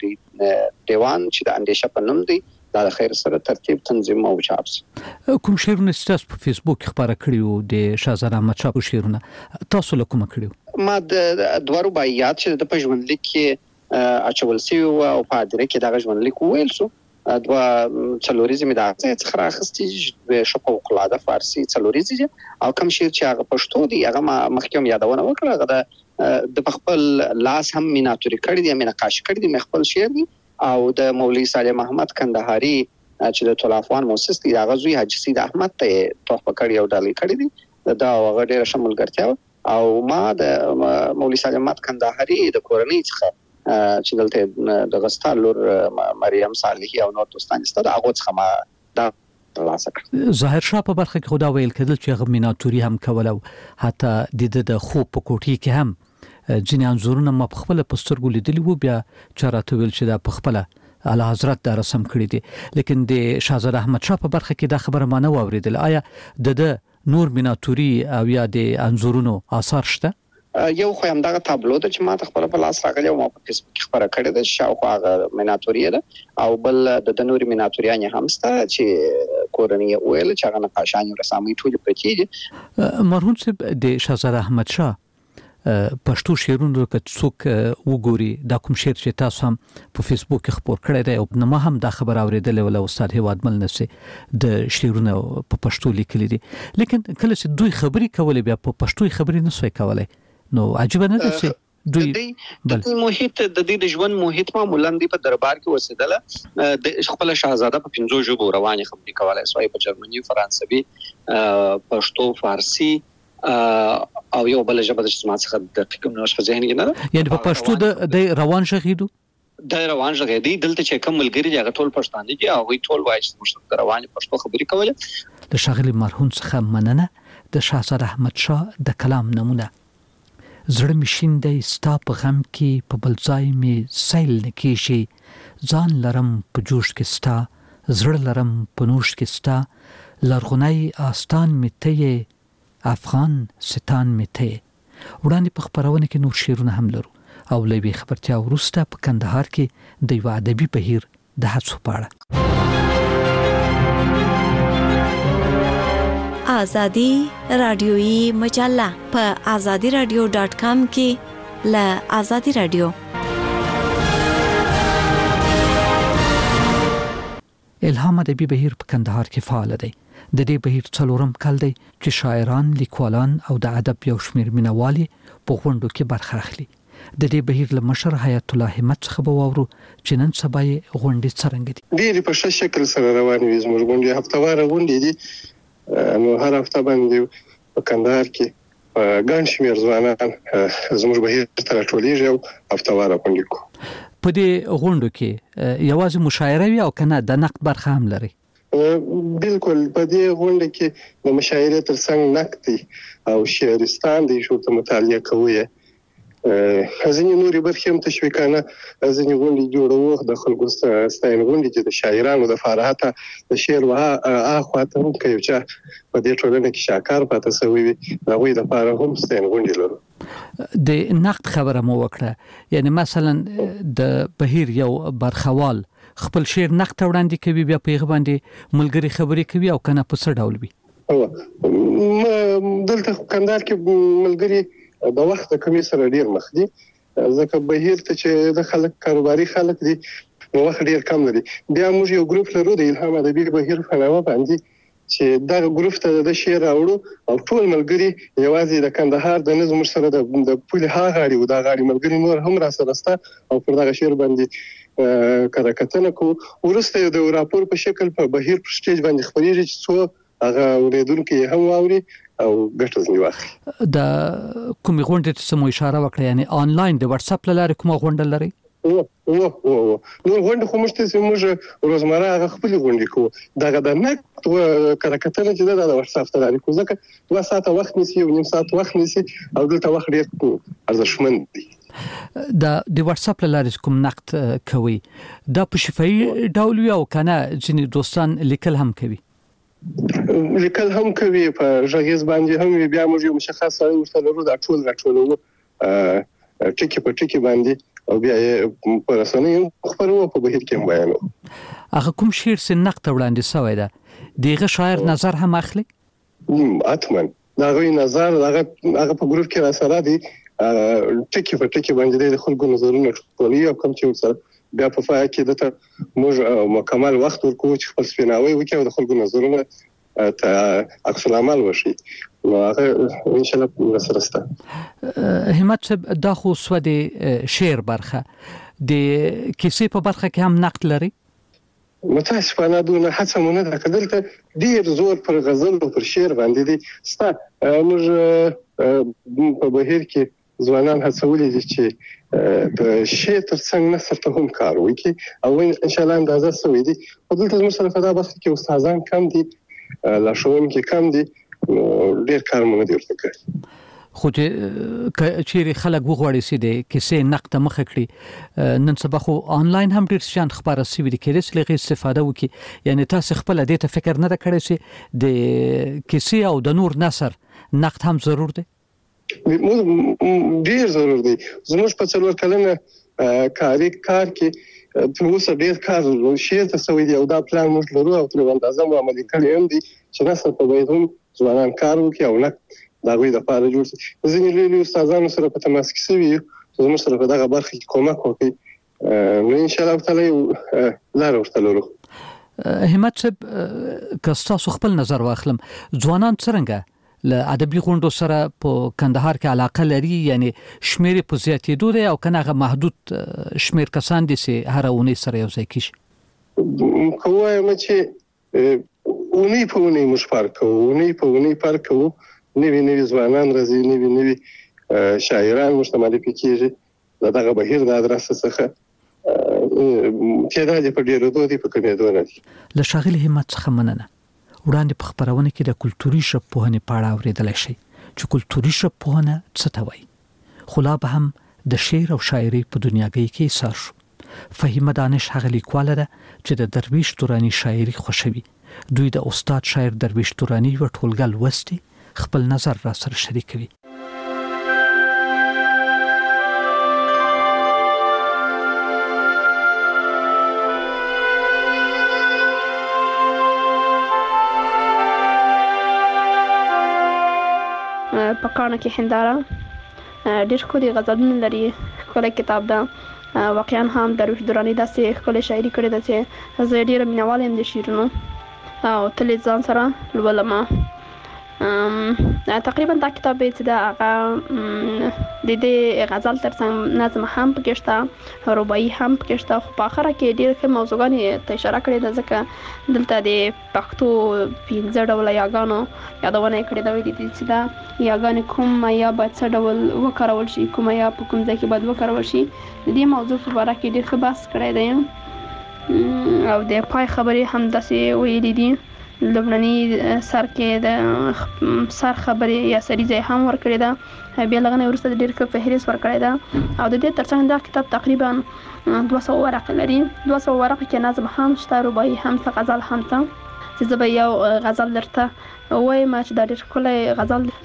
دغه دیوان چې د اندیشه په نوم دی دا د خیر سره ترتیب تنظیم او چاپ کوم شعرونه ستاسو په فیسبوک خبره کړیو د شاهزاده احمد شاه شعرونه تاسو له کومه کړیو ما د دوه رباعیات چې د پښتون لیک کې اچول سی او په ادره کې د ژوند لیک ویل سو دوا څلوریزم د اغه څخه راخستي شپو قلاده فارسی څلوریزم او کوم شعر چې هغه پښتو دی هغه مخکوم یادونه وکړه هغه د خپل لاس هم میناتوري کړی دی نقاشي کړی دی خپل شعر دی او د مولوی صالح محمد کندهاری چې د طلبه افغان مؤسس دی هغه زوی حاجی سید احمد ته توخه کړی او ډالۍ کړی دی دا هغه ډیره شمولګرتیا او ما د مولوی صالح محمد کندهاری د کورنۍ څخه چې دلته د غستال لور مریم صالحی او نور دوستان ستاسو هغه څخه ما دا ظاهر شاه په برخه کې خدا ویل کېدل چې هغه میناتوري هم کول او حتی د خوب په کوټي کې هم ځینې انځورونه ما په خپل پسترګو لیدلی وو بیا چارته ویل چې دا په خپل اعلی حضرت دا رسم کړی دي لیکن د شاهزاده احمد شاه په برخه کې دا خبره ما نه اوریدل آیا د نور میناتوري او یا د انځورونو آثار شته یو خو هم دا تابلو د چې ما خپل په لاس راغلی او ما په فیسبوک خبره کړې ده شاوخوا هغه میناتوري ده او بل د نور میناتوریان هم سته چې کورنۍ ویل چې هغه نقاشان رسامي ټول پرې دي مرحوم صاحب د شاهزاده احمد شاه پښتو شعرونو که څوک وګوري دا کوم شعر چې تاسو هم په فیسبوک کې خبر کړی دی او ما هم دا خبر اوریدل ول استاد هواد مل نفسي د شعرونو په پښتو لیکلي دي لیکن کله چې دوی خبري کولې بیا په پښتو خبري نه سوي کولای نو عجیب نه ده چې دوی د محیط د دې د ژوند محیط معمولا دی په دربار کې وسیدله د خپل شاهزاده په 5 ژبو رواني خبري کولای سوي په جرمني فرانسوي پښتو فارسی او یو بل ژبه چې ما څخه د کوم نوښت په ذهن کې نه یعنی په پښتو د روان شغیدو د روان شغیدي دلته چې کوم ملګری هغه ټول پښتانه دي او ټول وایي چې موږ د روان پښتو خبري کوله د شاغلی مرحوم څخه مننه د شاهزاده احمد شاه د کلام نمونه زړه مشین دی ستا په غم کې په بل ځای می سیل نکېشي ځان لرم په جوش کې ستا زړه لرم په نوش کې ستا لرغونی آستان می ته افغان ستان میته وړاندې په خبرونه کې نور شعرونه هم لرو او لوي خبرتیا ورسته په کندهار کې د یو ادبي بهیر د هڅو پاړه ازادي رادیويي مجله په azadiradio.com کې ل ازادي رادیو الهام ادبي بهیر په کندهار کې فعال دی د دې بهیر څلورم کال دی چې شاعران، لیکوالان او د ادب یو شمېر مینوالي په غونډو کې برخه اخلي. د دې بهیر له مشر حیات الله همت څخه به واورو چې نن سبا یې غونډې څرنګه دي. ډېر په ښه شکل سره روان وي زموږ غونډې هفتواره غونډې دي نو هر هفته باندې په کندهار کې ګڼ شمېر ځوانان زموږ بهیر ته راټولېږي او هفتواره غونډې کوي. په دې غونډو کې یوازې مشاعره وي او کنه د نقد برخه هم لري؟ بالکل په دې غونډه کې د مشاعره ترڅنګ نقد او شعرستان د شو ته مطالعه کوي ځینې نورې برخې هم تشویقانه ځینې غونډې جوړوي د خلکو ستاینه غونډې چې د شاعرانو د فارغته د شعر اخوا ته هم کوي چې په دې ټولنه کې شاکار پاتې شوی وي هغوی د لپاره هم ستاینه غونډې لرو. د نقد خبره مو وکړه یعنی مثلا د بهیر یو برخوال خپل شعر نقد وړاندې کوي بیا په هغه باندې ملګری خبري کوي او کنه په څه ډول وي؟ دلته کندهار کې ملګری د وخت کمی سره ډیر مخ دي ځکه بهیر ته چې د خلک کاروباري خلک دي نو وخت ډیر کم لري. بیا موږ یو ګروپ لرو د الهام ادبي بهیر په نامه باندې چې دا ګروپ ته د شعر راوړو او ټول ملګری یوازې د کندهار د نظم سره د پولې ها غاړي او د غاړي ملګری نور هم را سره ستا او پر دغه شعر باندې کړه کتنه کو ورسته د راپور په شکل په بهیر پر سټیج باندې خبرېږي چې څو هغه اوریدونکو هم واوري او ګټه ځنی واخلي. د کومې غونډې ته سمو اشاره وکړه، یعنی آنلاین د واتس اپ لاره کومه غونډه لري؟ نو غونډه خو موږ روزمره هغه خپل غونډې کوو. دغه د نقد کړه کتنه چې د واتس اپ ته لري، ځکه 2 ساعته وخت نیسي او نیم ساعت وخت نیسي او دلته وخت ډیر ارزښتمن دی. د واتس اپ لاره کوم نقد کوي دا په شفاهي ډول وي او کنه ځینې دوستان لیکل هم کوي؟ لیکل هم کوي، په ژغیز باندې هم بیا موږ یو مشخص ورته لرو دا ټول راټولو ټکی په ټکی باندې او بیا په رسنیو خبرو په بهیر کې بیانو. هغه کوم شعر سن نقد وړاندې شوی ده دغه شاعر نظر هم اخلي؟ اتمن دغه نظر هغه په ګروپ کې را سره دي ټکی په ټکی باندې د خلکو نظرونه ټولي او کوم چې سره بیا په فای کې دته موږ مکمل وخت ورکوو چې خپل سپیناوي وکړو او د خلکو نظرونه ته عکس العمل وشي. نو هغه ان شاء الله سره ستا همت دا خو سوده شعر برخه د کیسې په برخه کې هم نقد لري؟ متاسفانه دونه هڅه مونږ نه کړل، ډیر زور پر غزل او پر شعر باندې دي. ستا موږ په بهیر کې ځوانان هڅولي دي چې د شعر ترڅنګ نثر ته هم کار وکړي او ان شاء الله اندازه سوي دي. او دلته موږ سره په دا بحث کې استادان کم دي، لارښوونکي کم دي، ډیر کار مونږ ورته کوي. خو چې خلک وغواړي چې د کیسې نقد مخه کړي نن سبا خو آنلاین هم ډیر شان خبره سوي دي کېدای شي لږه استفاده وکړي. یعنی تاسو خپل د ته فکر نه کړی چې د کیسې او د نور نثر نقد هم ضرور دی؟ ډیر ضرور دی. زموږ په څلور کلنه کار کې تر اوسه ډیر کار شعر ته سوي دی او دا پلان موږ لرو او تر اندازه مو عملي کړی هم دي چې نثر په باید هم ځوانان کار وکړي او نه دا غوي د پاره جوړ شي. ځینې لوی استادانو سره په تماس کې سوي زموږ سره په دغه برخه کې کومک وکړي. نو ان شاء الله تعالی لار ورته لرو. همت کستاسو خپل نظر واخلم، ځوانان څنګه له ادبي غونډو سره په کندهار کې علاقه لري، یعنی شمیر په زیاتېدو دی او کنه محدود شمیر کسان دي چې هر اونۍ سره یو ځای کیږي؟ کومه چې اونۍ په اونۍ مشفار کوو، اونۍ په اونۍ پر کوو، نوی ځوانان راځي، نوی شاعران مشتمل کیږي. دغه بهیر د ادرسه څخه تعداد په ډیرو دوی په کمیدو نه دي. له شاغل همت څخه مننه. وړاندې په خبرونه کې د کلتوري ژبپوهنې په اړه اوریدل شي چې کلتوري ژبپوهنه څه ته وایي. خو لا به هم د شعر او شاعري په دنیاګۍ کې ایثار شو. فهیمه دانش هغه لیکواله ده چې د درویش تورانی شاعري خوښوي. دوی د استاد شاعر درویش تورانی و ټولګل وستي خپل نظر را سره شریکوي. په کانه کې هنداره ډېر ښکلي غزلونه لري، ښکلی کتاب ده. واقعا هم درویش درانی داسې ښکلې شاعري کړې ده چې زه ډېره مینهوال یم د شعرونو او تل یې ځان سره لولم. تقریبا دا کتاب چې ده هغه د دې غزل ترڅنګ نظم هم پکې شته، رباعي هم پکې شته، خو په اخره کې ډېر ښه موضوعګانې ته اشاره کړې ده ځکه دلته د پښتو 15 ډوله یاګانو یادونه یې کړې ده. ویلي دي چې دا یاګانې کوم یا باید څه ډول وکارول شي، کوم یا په کوم ځای کې باید وکارول شي. د دې موضوع په باره کې ډېر ښه بحث کړی دی او د پای خبرې هم داسې ویلي دي. لومړني سر کې د سر خبرې یا سریزه هم ورکړې ده، بیا لغنه وروسته ډېر ښه فهرست ورکړی ده او د دې ترڅنګ دا کتاب تقریبا 200 ورقې لري. 200 ورقې کې نظم هم شته، رباعي هم شته، غزل هم شته. چې زه به یو غزل درته وایم چې دا ډېر ښکلی غزل دی.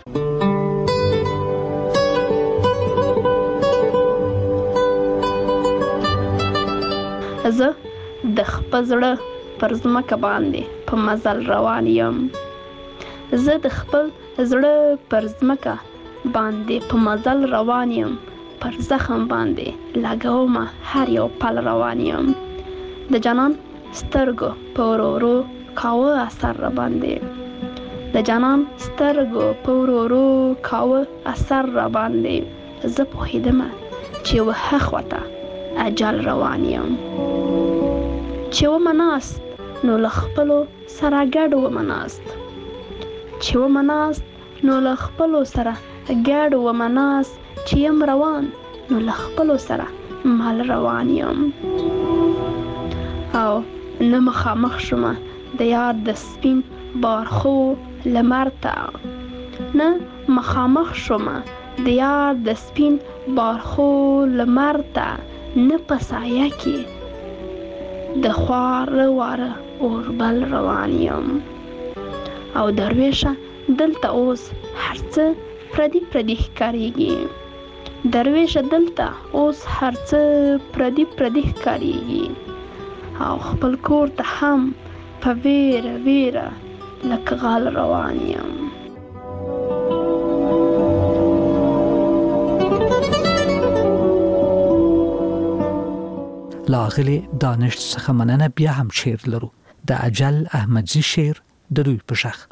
زه د خپل زړه پر ځمکه باندې په مزل روان یم. زه د خپل زړه پر ځمکه باندې په مزل روان یم، پر زخم باندې لګومه هر یو پل روان یم. د جانان سترګو په ورو ورو کاوه اثر را باندې د جانان سترګو په ورو ورو کاوه اثر را باندې زه پوهېدمه چې وهه خواته اجل روان یم چې ومه ناست نو له خپلو سره ګډ ومه ناست چې ومه ناست نو له خپلو سره ګډ ومه ناست چې یم روان نو له خپلو سره مال روان یم او نه مخامخ شومه د یار د سپین بارخو لمر ته نه مخامخ شومه د یار د سپین بارخو لمر ته نه په سایه کې د خواره واره اوربل روان یم او درویشه دلته اوس هر څه پردي پردي ښکارېږي درویشه دلته اوس هر څه پردي پردي ښکارېږي او خپل کور ته هم په ویره ویره لکه غال روان یم لاغلی دانش څخه مننه بیا هم شعر لرو د اجل احمدزي شعر د دوی په شخ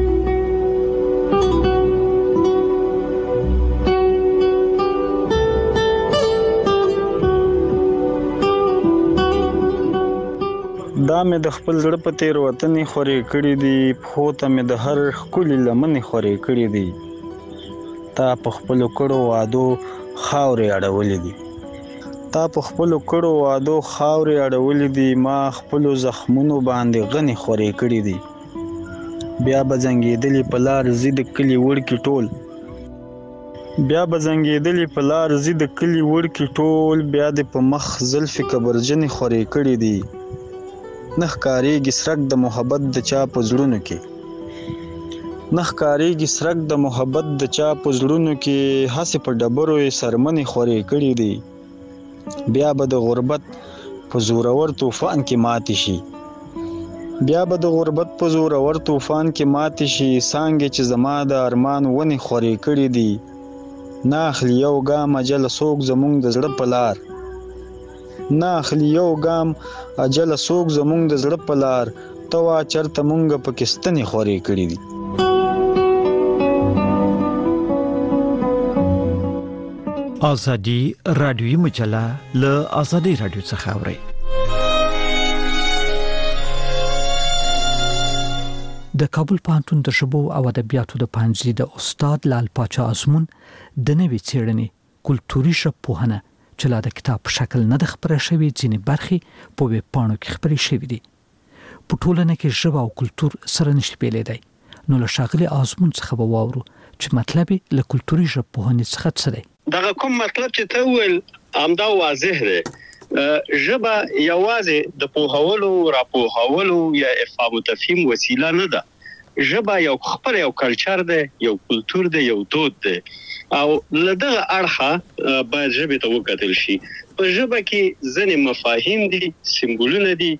دا مې د خپل زړه په تیر وطنې خورې کړې دي پخو ته مې د هر ښکلي لمنې خورې کړې دي تا په خپلو کړو وعدو خاورې اړولې دي تا په خپلو کړو وعدو خاورې اړولې دي ما خپلو زخمونو باندې غنې خورې کړې دي بیا به زنګېدلې په لار ځي د کلي وړکي ټول بیا به زنګېدلې په لار ځي د کلي وړکي ټول بیا دې په مخ زلفې کبرجنې خورې کړې دي نه ښکارېږي سرک د محبت د چا په زړونو کې نه ښکارېږي سرک د محبت د چا په زړونو کې هسې په ډبرو یې سرمنې خورې کړې دي بیا به د غربت په زورور طوفان کې ماتې شي بیا به د غربت په زورور طوفان کې ماتې شي څانګې چې زما د ارمان ونې خورې کړې دي نه اخلي یو ګام اجل څوک زمونږ د زړه په لار نه اخلي یو ګام اجل څوک زمونږ د زړه په لار ته وا چرته مونږ پکې ستنې خورې کړې دي ازادي رادیوي مجله له ازادي رادیو څخه اوري د کابل پوهنتون د ژبو او ادبیاتو د پوهنځي د استاد لال پاچا ازمون د نوې څېړنې کلتوري ژبپوهنه چې لا د کتاب په شکل نه د خبره شوی ځینې برخې په ویب پاڼو کې خبرې شوې دي په ټولنه کې ژبه او کلتور سره نشي بیلېدای نو له ښاغلي ازمون څخه به واورو چې مطلب له کلتوري ژبپوهنې څخه څه دی دغه کوم مطلب چې ته ویل همدا واضح دی ژبه یوازې د پوهولو راپوهولو یا افهام او تفهیم وسیله نه ده ژبه یو خپل یو کلچر دی یو کلتور دی یو دود دی او لدغه اړخه باید ژبه ته وکتل شي په ژبه کې ځینې مفاهیم دي سمبولونه دي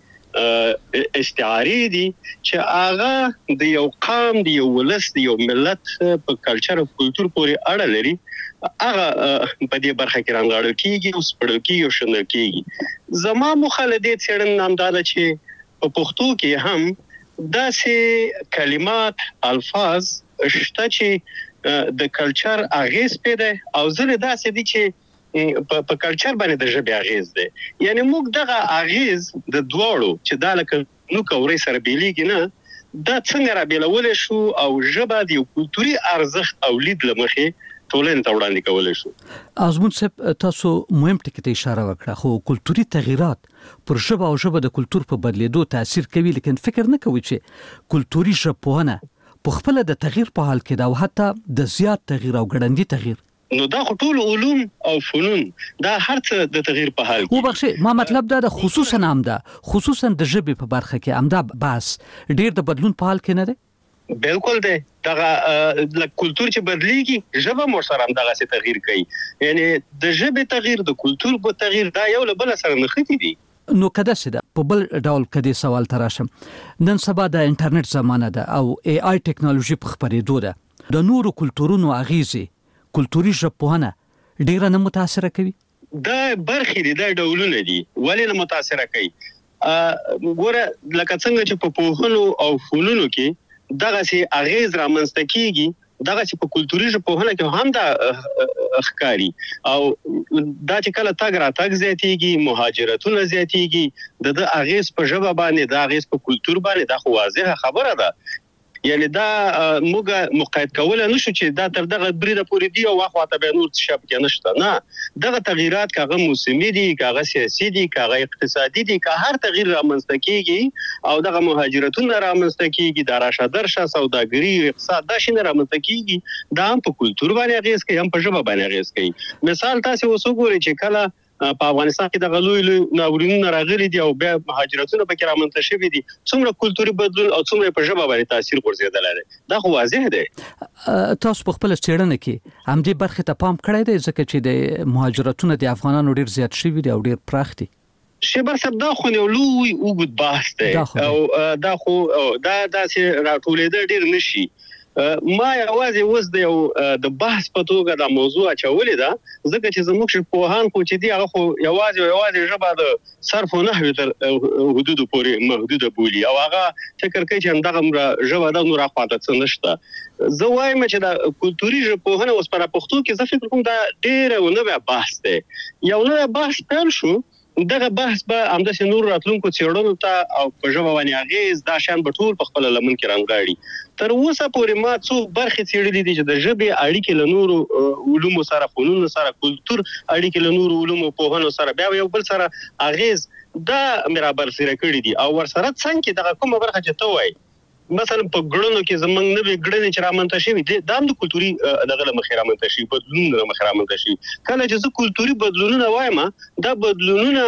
استعارې دي چې هغه د یو قام د یو ولس د یو ملت په کلچر او کلتور پورې اړه لري هغه په دې برخه کې رانغاړل کیږي او سپړل کیږي او شنل کیږي زما مخالدت څېړنه نامدار چې په پښتو کې هم داسې کلمات الفاظ شته چې د کلچر اغیز پیدا او زله داسې دي چې په کلچر باندې د ژبې اغیز دی یعنی موږ دغه اغیز د دواړو چې دا لکه نو کورې سره بیلېږي نه دا څنګه را بیلول شو او ژبه د یو کلتوري ارزښت او لید لمخې ټولنې ته وړاندې کولای شو ازمون صاحب تاسو مهم ټکی ته اشاره وکړه خو کلتوري تغیرات پر ژبه او ژبه د کلتور په بدلیدو تاثیر کوي لیکن فکر نه کوي چې کلتوري ژبپوهنه په خپل د تغییر په حال کې دا او حتی د زیات تغییر او ګړندی تغییر نو دا ټول علوم او فنون دا هر څه د تغییر په حال کې وبخښه ما مطلب دا د خصوصا هم دا خصوصا د ژبې په برخه کې هم دا بس ډیر د بدلون په حال کې نه دی بالکل دی دغه کلتور چې بدلیږي ژبه مو سره هم دغه څه تغییر کوي یعنی د ژبې تغییر د کلتور په تغییر دا یو له بل سره نښتي دي نو کده سده په بل ډول کدي سوال تراشم نن سبا د انټرنیټ زمانه ده او ای آی ټیکنالوژي په خبرېدو ده د نورو کلتورونو اغیزه کلتوري ژبپوهنه ډیره نه متاثر کوي دا برخې دي د ډولونه دي ولې نه متاثر کوي ګوره لکه څنګه چې په پوهنو او فنونو کې دغه سي اغیز رامنځته کیږي دغه چې په کلتوري ژبپوهنه کې هم دا ښکاری او دا چې کله تاګ را تاګ زیاتیږي مهاجرتونه زیاتیږي د اغیز په ژبه باندې د اغیز په کلتور باندې دا خو واضحه خبره ده یعنی دا موږ مقاید کول نه شو چې دا تر دغه بریده پورې دی او واخواته به نور څه شپ کې نشته نه دغه تغیرات کاغه موسمي دي کاغه سیاسي دي کاغه اقتصادي دي که هر تغییر رامنځته کیږي او دغه مهاجرتونه رامنځته کیږي د راشه درشه سوداګري اقتصاد دا شنه رامنځته کیږي دا هم په کلتور باندې اغیز کوي هم په ژبه باندې اغیز کوي مثال تاسو وسوګورئ چې کله په افغانستان کې د غلوی ناورینونو راغلي دي او بیا مهاجرتونه پکې رامنځته شوي دي څومره کلتوري بدلون او څومره په ژبه باندې تاثیر غورځېدلی دی دا خو واضح دی تاسو په خپل څېړنه کې همدې برخې ته پام کړی دی ځکه چې د مهاجرتونه د افغانانو ډیر زیات شوي دي او ډیر پراخ دي شبر صاحب دا خو یو لوی اوږد بحث دی او دا خو دا داسې راټولېدل ډیر نشي ما یوازې اوس د بحث په توګه د موضوع اچولې ده ځکه چې زموږ پوهان خو چې دی هغه خو یوازې ژبه د صرف او نحو تر حدود پورې محدوده بولي او هغه فکر کوي چې دغه ژبه د نور اخواته څه نشته زه وایم چې د کلتوري ژبپوهنه اوس پر پښتو کې زه فکر کوم دا ډېر نوی بحث دی یو نوی بحث پیل شو دغه بحث به همداسې نور راتلونکو څېړنو ته او په ژبه باندې اغیز دا شیان به ټول په خپله لمن کې رانغاړي تر اوسه پورې ما څو برخې څېړلې دي چې د ژبې اړیکې له نورو علومو سره فنونو سره کلتور اړیکې له نورو علومو پوهنو سره بیا یو بل سره اغیز دا مې رابرسېره کړي دي او ورسره څنګه دغه کومه برخه چې ته وایي مثلا په ګړنو کې زمنګ نوې ګړنې چې رامنځته شوي د هم د کلتوري دغه له مخې رامنځته شوي بدلونونه له مخې رامنځته شوي کله چې زه کلتوري بدلونونه وایم دا بدلونونه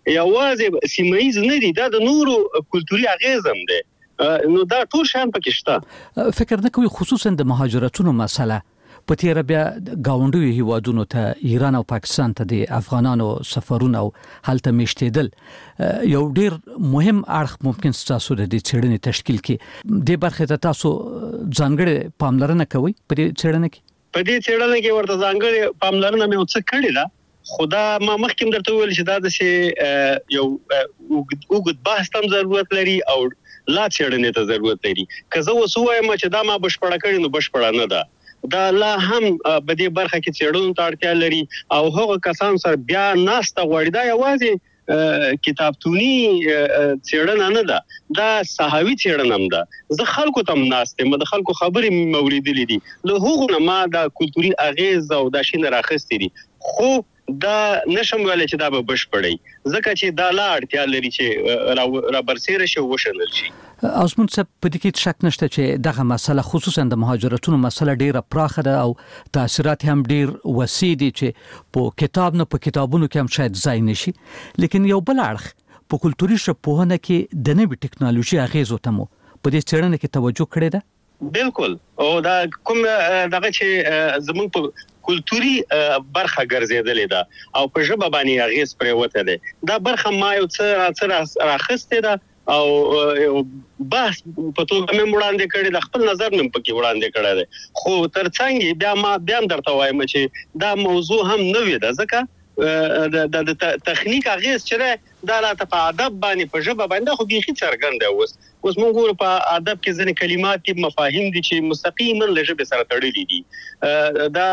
یوازې سیمایز نه دي دا د نورو کلتوري اغیز هم دی نو دا ټول شیان پکې شته فکر نه کوي خصوصا د مهاجرتونو مسله په تیر بیا گاونډي هیوادونو ته ایران او پاکستان ته د افغانانو سفرونه او هلته میشتېدل یو ډیر مهم اړخ ممکن تاسو د دې څېړنې تشکیل کې د برخه ته تاسو ځانګړي پاملرنه کوي په دې څېړنه کې ورته ځانګړي پاملرنه مې وڅ کړی ده خدا ما مخکې درته ویل چې دا د یو وګد بحث هم ضرورت لري او لا څېړنې ته ضرورت لري که زه اوس ووایم چې دا ما بشپړه کړې نو بشپړه نه ده دا لا هم په دې برخه کې څېړنو ته اړتیا لري او هغه کسان سره بیا ناسته غواړي دا یوازې کتابتوني څېړنه نه ده دا صحاوي څېړنه هم ده زه خلکو ته هم ناست یم د خلکو خبرې مې اوریدلې دي له هغو نه ما دا کلتوري اغیز او دا شیان راخیستې دي خو دا نشم ویلی چې دا به بشپړی ځکه چې دا لا اړتیا لري چې را برسېره شي او وشنل شي اوسمن څه په دې کې شک نشته چې دغه مسله خصوصا د مهاجرتونو مسله ډیره پراخه ده او تاثیرات هم ډیر وسیع دي چې په کتاب نه په کتابونو کې هم شاید ځای نشي لیکن یو بل اړخ په کلتوري ژبپوهنه کې د نوې ټکنالوژي اغیزو ته مو په دې څېړنه کې توجه کړې ده بالکل او دا کوم دغه چې زموږ په کلتوري برخه ګرځېدلې ده او په ژبه باندې اغیز پرېوته ده دا برخه ما یو څه راخسته ده او بحث په توګه مې وړاندې کړی د خپل نظر مې پکې وړاندې کړی دی خو ترڅنګ بیا ما درته وایم چې دا موضوع هم نوې ده ځکه د تخنیک اغیز چې دا لا په ادب باندې په ژبه باندې خو بيخي څرګند دی اوس موږ ګورو په ادب کې ځینې کلمات دي مفاهیم دي چې مستقیما له ژبې سره تړلي دي دا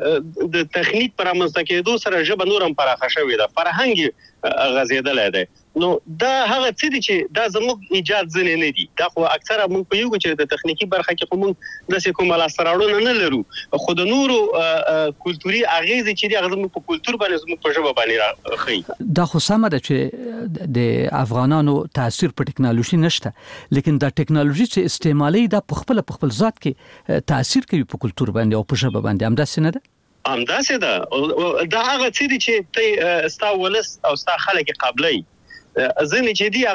د تخنیک پر رامنځته کېدو سره ژبه نور هم پراخه شوې ده فرهنګ غځېدلی دی نو دا هغه څه دي چې دا زموږ ایجاد ځینې نه دي دا خو اکثره موږ پوهیږو چې د تخنیکي برخه کې خو موږ داسې کومه لاسته راوړنه نه لرو خو د نورو کلتوري اغیزې چې دي هغه زموږ په کلتور باندې زموږ په ژبه باندې راښیي دا خو سمه ده چې د افغانانو تاثیر په ټکنالوژي نشته لیکن دا ټکنالوژي چې استعمالي دا په خپل ذات کې تاثیر کوي په کلتور باندې او په ژبه باندې همداسې نه ده همداسې ده دا هغه څه دي چې ته ستا ولس او ستا خلک قبلي ځنې چې دی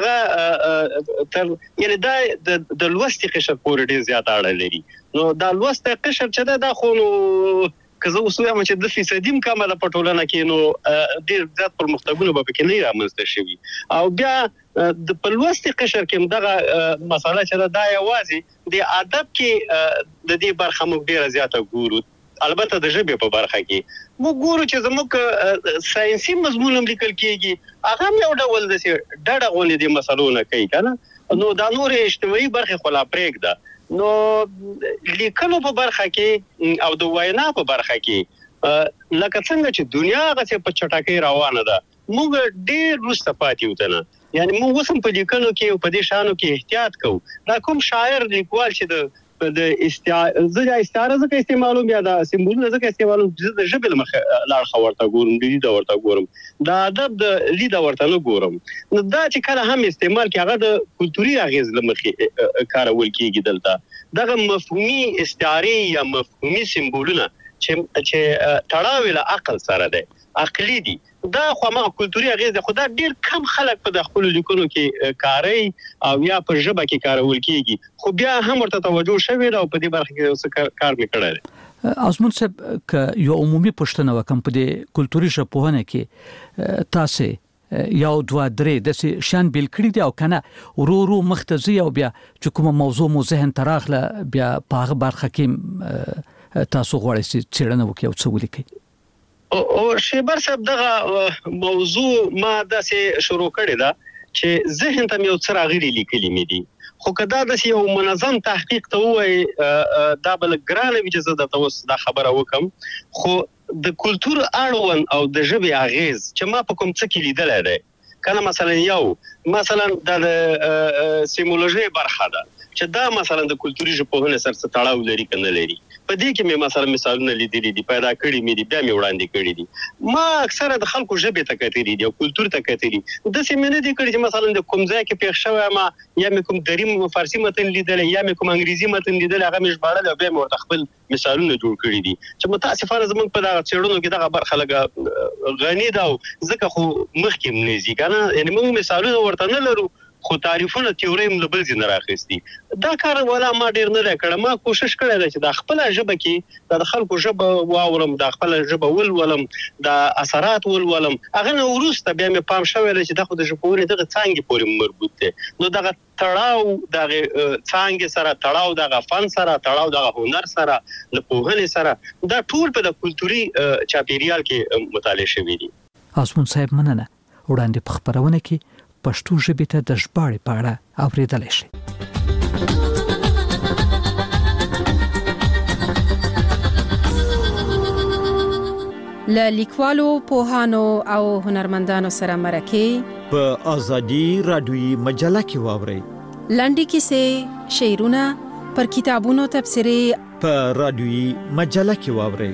هغه تر یعنی دا د لوستي قشر پورې ډیر زیات اړه لري نو دا لوستي قشر چې دا خو نو که زه اوس وایم چې 2% کمه ده په ټولنه کې نو ډیر زیات پرمختګونه به پکې نه رامنځته شوي او بیا د په لوستي قشر کې دغه مسله چې دا یوازې د ادب کې د دې برخه موږ ډیره زیاته ګورو البته د ژبې په برخه کې موږ ګورو چې زموږ ساينسي مضمون هم لیکل کېږي هغه هم یو ډول د ډډه غونډې د مسلو نه کوي کنه نو دا نور اجتماعي برخه خلا پرېږده نو لیکلو په برخه کې او د وینا په برخه کې لکه څنګه چې دنیا غسه په چټکۍ روانه ده موږ ډېر وروسته پاتې یو ته یعنی موږ وسم په لیکلو کې په دې شانو کې احتیاط کوو دا کوم شاعر لیکوال چې د استعاره ځکه استعمالوم یا د سیمبولونه ځکه استعمالوم د ژبې مخه لار خورته ګورم د دې ورته ګورم دا ادب د لید ورته نه ګورم نو دا چې کله هم استعمال کې هغه د کلتوري اغیز لمخې کارول کېږي دلته دغه مفهومي استعاره یا مفهومي سیمبولونه چې تړاو له عقل سره ده عقلی دي دا خو ما کلتوري اغیز خو دا ډیر کم خلک په خپل لیکونو کې کاری او یا په ژبه کې کارول کیږي خو بیا هم ورته توجه شوی او په دې برخه کې څه کار وکړل ازمون صاحب ک یو عمومي پښتنه وکم په دې کلتوري ژبهونه کې تاسو یو دوه درې د شان بیل کړی دی او کنه ورو مختزي او بیا چې کوم موضوع مو ذهن تراخله بیا په هغه برخه کې تاسو غواړئ چې څېړنه وکړئ او څه ولیکئ او شیبر صاحب دغه موضوع ما داسې شروع کړی دا چې ذهن ته یو څه راغلي لیکلي مې دي خو کدا د یو منظم تحقیق ته وای دا بل ګرانه وجه زه د توسط دا خبره وکم خو د کلچر اړوند او د ژبې اغیز چې ما په کوم څه کې لیدل دی کنه مثلا د سیمولوژي برخه ده چې دا مثلا د کلتوري ژبهونو سره تړاو لري کنه لري په دې کې مې مثالونه لیدلي دي پیدا کړی مې دي بیا مې وړاندې کړی دي ما اکثره د خلکو ژبې ته کتلي دي او کلتور ته کتلي د سیمینه دي کړی چې مثلا د کوم ځای کې پیښ شوی ما یا مې کوم دریم فارسی متن لیدل یا مې کوم انګریزي متن لیدل هغه مې ژباړل او بیا مې ورته خپل مثالونه جوړ کړی دي چې متاسفانه زمونږ په دغه چېړنو کې دغه برخه لګه غنی دا ځکه خو مخکې مې زی کنه یعنی موږ مثالونه ورته نه لرو خو تعریفونه تیوري هم بل ځای نه راخېستي دا کار ولا ما ډیر نه کړم ما کوشش کړی چې د خپل ژبه کې د خلکو ژبه واورم د خپل ژبه ولولم د اثرات ولولم هغه نو ورسته بیا مې پام شوی چې د خو د ژبوري دغه څنګه پورې مربوط دی نو دغه تړاو دغه څنګه سره تړاو دغه فن سره تړاو دغه هنر سره له پوهنې سره دا ټول په د کلتوري چاپیریال کې مطالعه شوی دي اسمون صاحب مننه وړاندې په خبرونه کې پښتو ژبې ته د ژباړې په اړه اورېدلی شئ. له لیکوالو، پوهانو او هنرمندانو سره مرکې په ازادي رادیوي مجله کې واورئ. لنډې کیسې، شعرونه، پر کتابونو تبصرې په رادیوي مجله کې واورئ.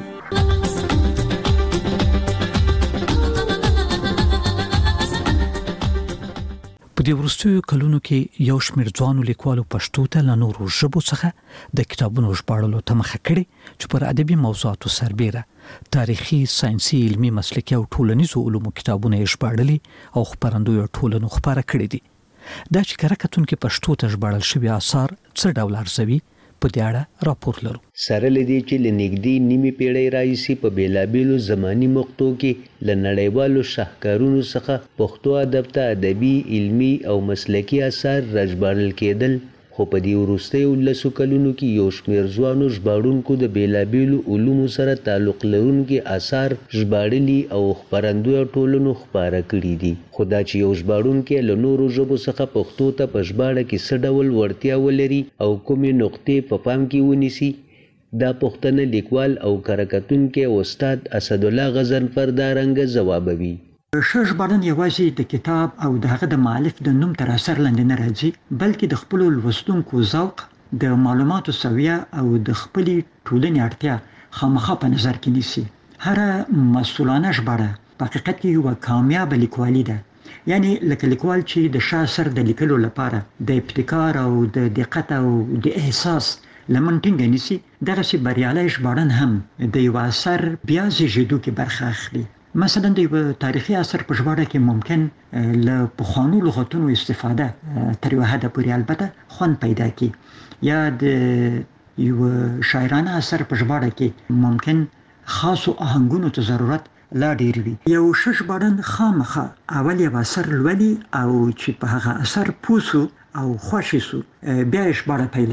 په دې وروستیو کلونو کې یو شمېر ځوانو لیکوالو پښتو ته له نورو ژبو څخه د کتابونو ژباړلو ته مخه کړې چې پر ادبي موضوعاتو سربېره تاریخي، ساینسي، علمي، مسلکي او ټولنیزو علومو کتابونه یې ژباړلي او خپرندویو ټولنو خپاره کړي دي. دا چې کره کتونکي پښتو ته ژباړل شوي آثار څه ډول ارزوي په دې اړه راپور لرو. سره لدی چې لنګدي نیمه پیړۍ راځي په بیلابیلو زماني مقطو کې لنړیوالو شاهکارونو څخه پښتو ادب ته ادبي، علمي او مسلکي آثار راژباړل کېدل خو په دې وروستیو لسو کلونو کې یو شمېر ځوانو ژباړونکو د بیلابیلو علومو سره تعلق لرونکي آثار ژباړلي او خپرندویو ټولنو خپاره کړي دي. خو دا چې یو ژباړونکی له نورو ژبو څخه پښتو ته په ژباړه کې څه ډول وړتیا ولري او کومې نقطې په پام کې ونیسي دا پوښتنه لیکوال او کارکتونکی استاد اسدالله غضنفر دارنګه ځوابوي. ښه ژباړن یوازې د کتاب او د هغه د مؤلف د نوم تر اثر لاندې نه راځي بلکې د خپلو لوستونکو ذوق، د معلوماتو سویه او د خپلې ټولنې اړتیا خامخا په نظر کې نیسي. هره مسؤلانه ژباړه په حقیقت کې یوه کامیابه لیکوالي ده، یعنی لکه لیکوال چې د ښه اثر د لیکلو لپاره د ابتکار او د دقت او د احساس لمن ټینګه نیسي، دغسې بریالی ژباړن هم د یوه اثر بیا زیږېدو کې برخه اخلي. مثلا د یو تاریخي اثر په ژباړه کې ممکن له پخوانو لغتونو استفاده تر یوه حده پورې البته خوند پیدا کړي، یا د یو شاعرانه اثر په ژباړه کې ممکن خاصو آهنګونو ته ضرورت لا ډېر وي. یو ښه ژباړن خامخا اول یو اثر لولي او چې په هغه اثر پوه سو او خوښ سو بیا یې ژباړه پیلوي.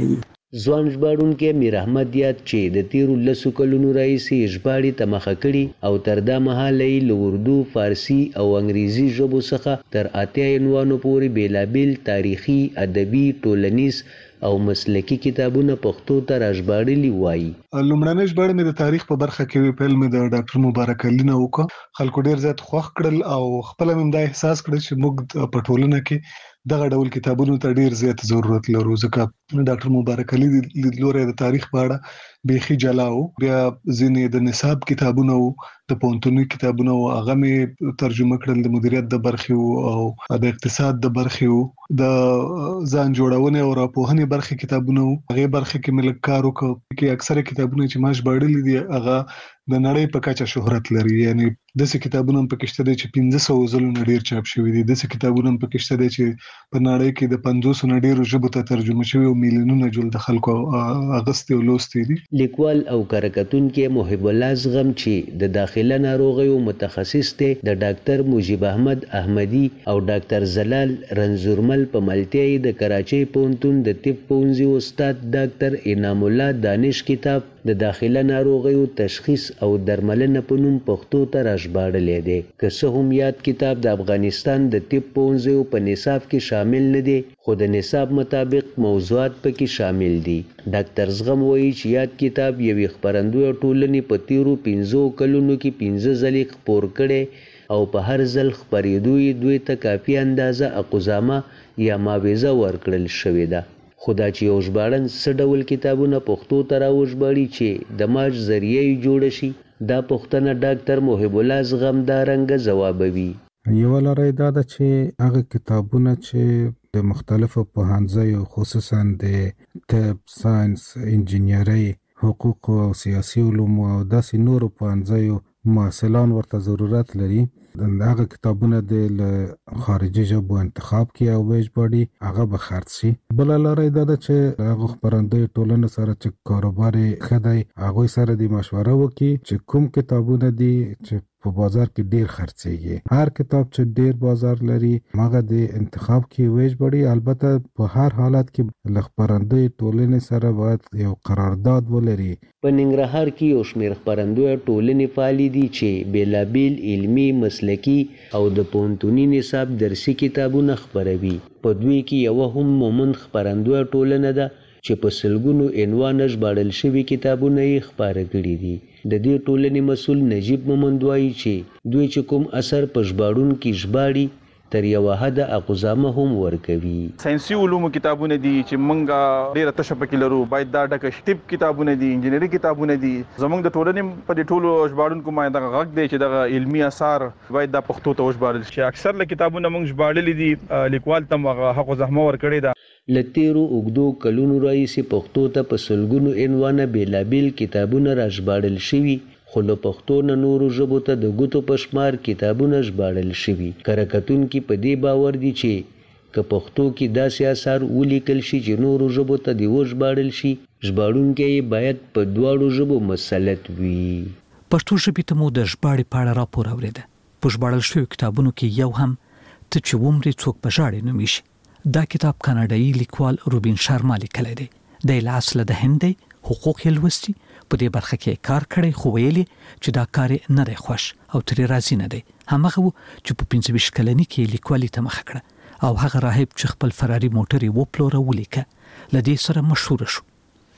ځوان ژباړونکی میر احمد یاد چې د تیرو 10 کلونو راهیسې ژباړې ته مخه کړي او تر دا مهاله یې له اردو، فارسي او انګریزي ژبو څخه تر 80 عنوانو پورې بېلابېل تاریخي، ادبي، ټولنیز او مسلکي کتابونه پښتو ته راژباړلي وایي. لومړنۍ ژباړه مې د تاریخ په برخه کې پیل مې د ډاکټر مبارک علي نه وکړه. خلکو ډېر زیات خوښ کړل او خپل مې دا احساس کړ چې موږ په ټولنه کې دغه ډول کتابونو ته ډیر زیات ضرورت لرو، ځکه ډاکټر مبارک علي لیدلوری د تاریخ په اړه بیخي جلا و. بیا ځینې د نصاب کتابونه او د پوهنتوني کتابونه او هغه مې ترجمه کړل، د مدیریت د برخې او د اقتصاد د برخې او د ځان جوړونې او راپوهنې برخې کتابونه او هغه برخې کې ملک کار وکړ کې اکثره کتابونه چې ما ژباړلي دي هغه د نړۍ په کچه شهرت لري. یعنی داسې کتابونه هم پکې شته دي چې 1500 ځلونه ډیر چاپ شوي دي، داسې کتابونه هم پکې شته دي چې په نړۍ کې د 500 نه ډیرو ژبو ته ترجمه شوي او میلیونونه جلد خلکو اغستې او لوستې دي. لیکوال او کارکتونکي محب الله زغم چې د داخله ناروغیو متخصص دی، د ډاکټر مجيب احمد احمدي او ډاکټر زلال رنزورمل په ملتیا د کراچۍ پوهنتون د طب پوهنځي استاد ډاکټر انعام الله دانش کتاب د داخله ناروغیو تشخیص او درملنه په نوم پښتو ته راژباړلی دی. که څه هم یاد کتاب د افغانستان د طب پوهنځیو په نصاب کې شامل نه دی، خو د نصاب مطابق موضوعات پکې شامل دي. ډاکټر زغم وایي چې یاد کتاب یوې خپرندویه ټولنې په تیرو 15 کلونو کې 15 ځلې خپور کړی او په هر ځل خپرېدو یې دوی ته کافي اندازه اقوزامه یا معاوضه ورکړل شوې ده. خو دا چې یو ژباړن څه ډول کتابونه پښتو ته راوژباړي چې د ماش ذریعه یې جوړه شي، دا پوښتنه ډاکټر محب الله زغم دارنګه ځوابوي. یوه لاره دا ده چې هغه کتابونه چې د مختلفو پوهنځیو خصوصا د طب، ساینس، انجینرۍ، حقوق او سیاسي علومو او داسې نورو پوهنځیو محصلان ورته ضرورت لري، هغه کتابونه د خارجي ژبو انتخاب کړي او وژباړي، هغه به خرڅ شي. بله لاره دا ده چې هغه خپرندوی ټولنه سره چې کاروبار یې ښه دی هغوی سره د مشوره وکړي چې کوم کتابونه دي چې په بازار کې ډیر خرڅيږي. هر کتاب چې ډیر بازار لري هغه د انتخاب کې وژباړي. البته په هر حالت کې د خپرندوی ټولنې سره باید یو قرارداد ولري. په ننګرهار کې یو شمېر خپرندویه ټولنې فعالې دي چې بېلابېل علمي، مسلکي او د پوهنتوني نصاب درسي کتابونه خپروي. په دوی کې یوه هم مومند خپرندویه ټولنه ده چې په سلګونو عنوانه ژباړل شوي کتابونه یې خپاره کړي دي. د دې ټولنې مسؤل نجیب مومند وایي چې دوی چې کوم اثر په ژباړونکي ژباړي تر یوه حده اقوزامه هم ورکوي. ساینسي علومو کتابونه دي چې مونږه ډیره تشه پکې لرو، باید دا ډکه طب کتابونه دي، انجینري کتابونه دي. زمونږ د ټولنې په دې ټولو ژباړونکو باندې دغه غږ دی چې دغه علمي اثار باید د پښتو ته وژباړل شي. اکثر له کتابونه مونږ ژباړلي دي، لیکوال ته هغه حق او زحمه ورکړې ده. له تیرو اوږدو کلونو راهیسې پښتو ته په سلګونو عنوانه بېلابېل کتابونه راژباړل شوي، خو له پښتو نه نورو ژبو ته د ګوتو په شمار کتابونه ژباړل شوي. کارکتونکي په دې باور دي چې که پښتو کې داسې اثار ولیکل شي چې نورو ژبو ته دې وژباړل شي، ژباړونکی یې باید په دواړو ژبو مسلط وي. پښتو ژبې ته مو د ژباړې په اړه راپور اورېده. په ژباړل شویو کتابونو کې یو هم ته چې ومرې څوک په ژاړې نومیږي. دا کتاب کاناډایي لیکوال روبین شارما لیکلی دی. دی له اصله د هند دی، حقوق یې لوستي، په دې برخه کې کار کړی، خو ویلي چې دا کار نه دی خوښ او ترې راضي نه دی. همغه و چې په 25 کلنۍ کې لیکوالي ته مخه کړه او هغه راهب چې خپل فراري موټر یې وپلوره ولیکه، له دې سره مشهور شو.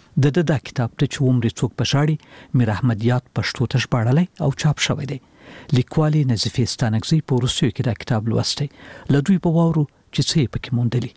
د دا کتاب ته چې ومرې څوک په ژاړي میر احمد یاد پښتو ته ژباړلی او چاپ شوی دی. لیکوالې نظیفې ستانکزۍ په وروستیو کې دا کتاب لوستی. له دوی به واورو چې څه یې پکې موندلي.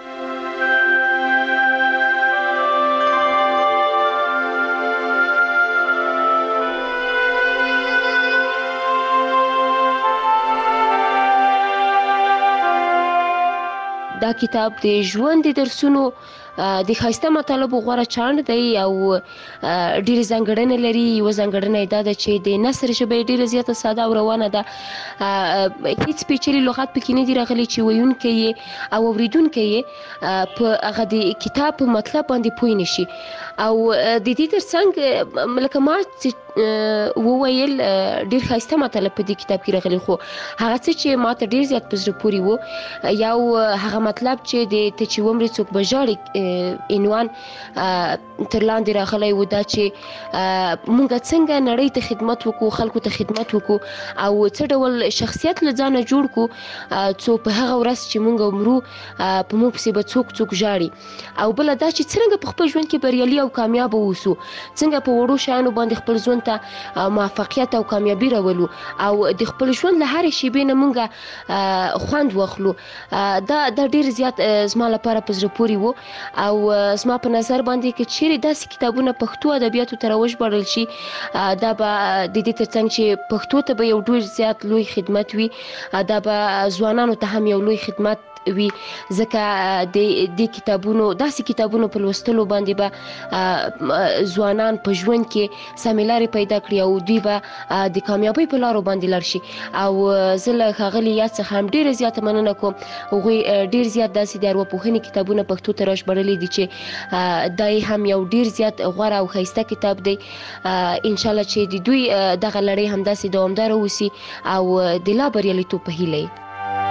دا کتاب د ژوند د درسونو د ښایسته مطالبو غوره چاڼ دی او ډېرې ځانګړنې لري. یوه ځانګړنه یې دا ده چې د نثر ژبه یې ډېره زیاته ساده او روانه ده. هیڅ پیچلي لغات پکې نه دي راغلي چې ویونکی یې او اورېدونکی یې په هغه د کتاب په مطلب باندې پوه نه شي. او د دې ترڅنګ لکه ما وویل ډېر ښایسته مطالب په دې کتاب کې راغلي، خو هغه څه چې ما ته ډېر زیات په زړه پورې و، یو هغه مطلب چې د ته چې ومرې څوک به ژاړي عنوان تر لاندې راغلی و دا چې مونږ څنګه نړۍ ته خدمت وکړو، خلکو ته خدمت وکړو او څه ډول شخصیت له ځانه جوړ کړو څو په هغه ورځ چې مونږ مرو په موږ پسې به څوک ژاړي. او بله دا چې څرنګه په خپل ژوند کې بریالي او کامیاب اوسو، څنګه په وړو شیانو باندې خپل ژوند ته موفقیت او کامیابي راولو او د خپل ژوند له هرې شیبې نه مونږ خوند واخلو. دا ډېر زیات زما لپاره په زړه پورې و او زما په نظر باندې که چیرې داسې کتابونه پښتو ادبیاتو ته راوژباړل شي دا به د دې ترڅنګ چې پښتو ته به یو ډېر زیات لوی خدمت وي، دا به ځوانانو ته هم یو لوی خدمت وي، ځکه د کتابونو داسې کتابونو په لوستلو باندې به ځوانان په ژوند کې سمې لارې پیدا کړي او دوی به د کامیابۍ په لارو باندې لاړ شي. او زه له ښاغلي یاد څخه هم ډېره زیاته مننه کوم. هغوی ډېر زیات داسې د ارواپوهنې کتابونه پښتو ته راژباړلي دي چې دا یې هم یو ډېر زیات غوره او ښایسته کتاب دی. انشاءالله چې د دوی دغه لړۍ همداسې دوامداره اوسي او د لا بریالیتوب په هیله یې.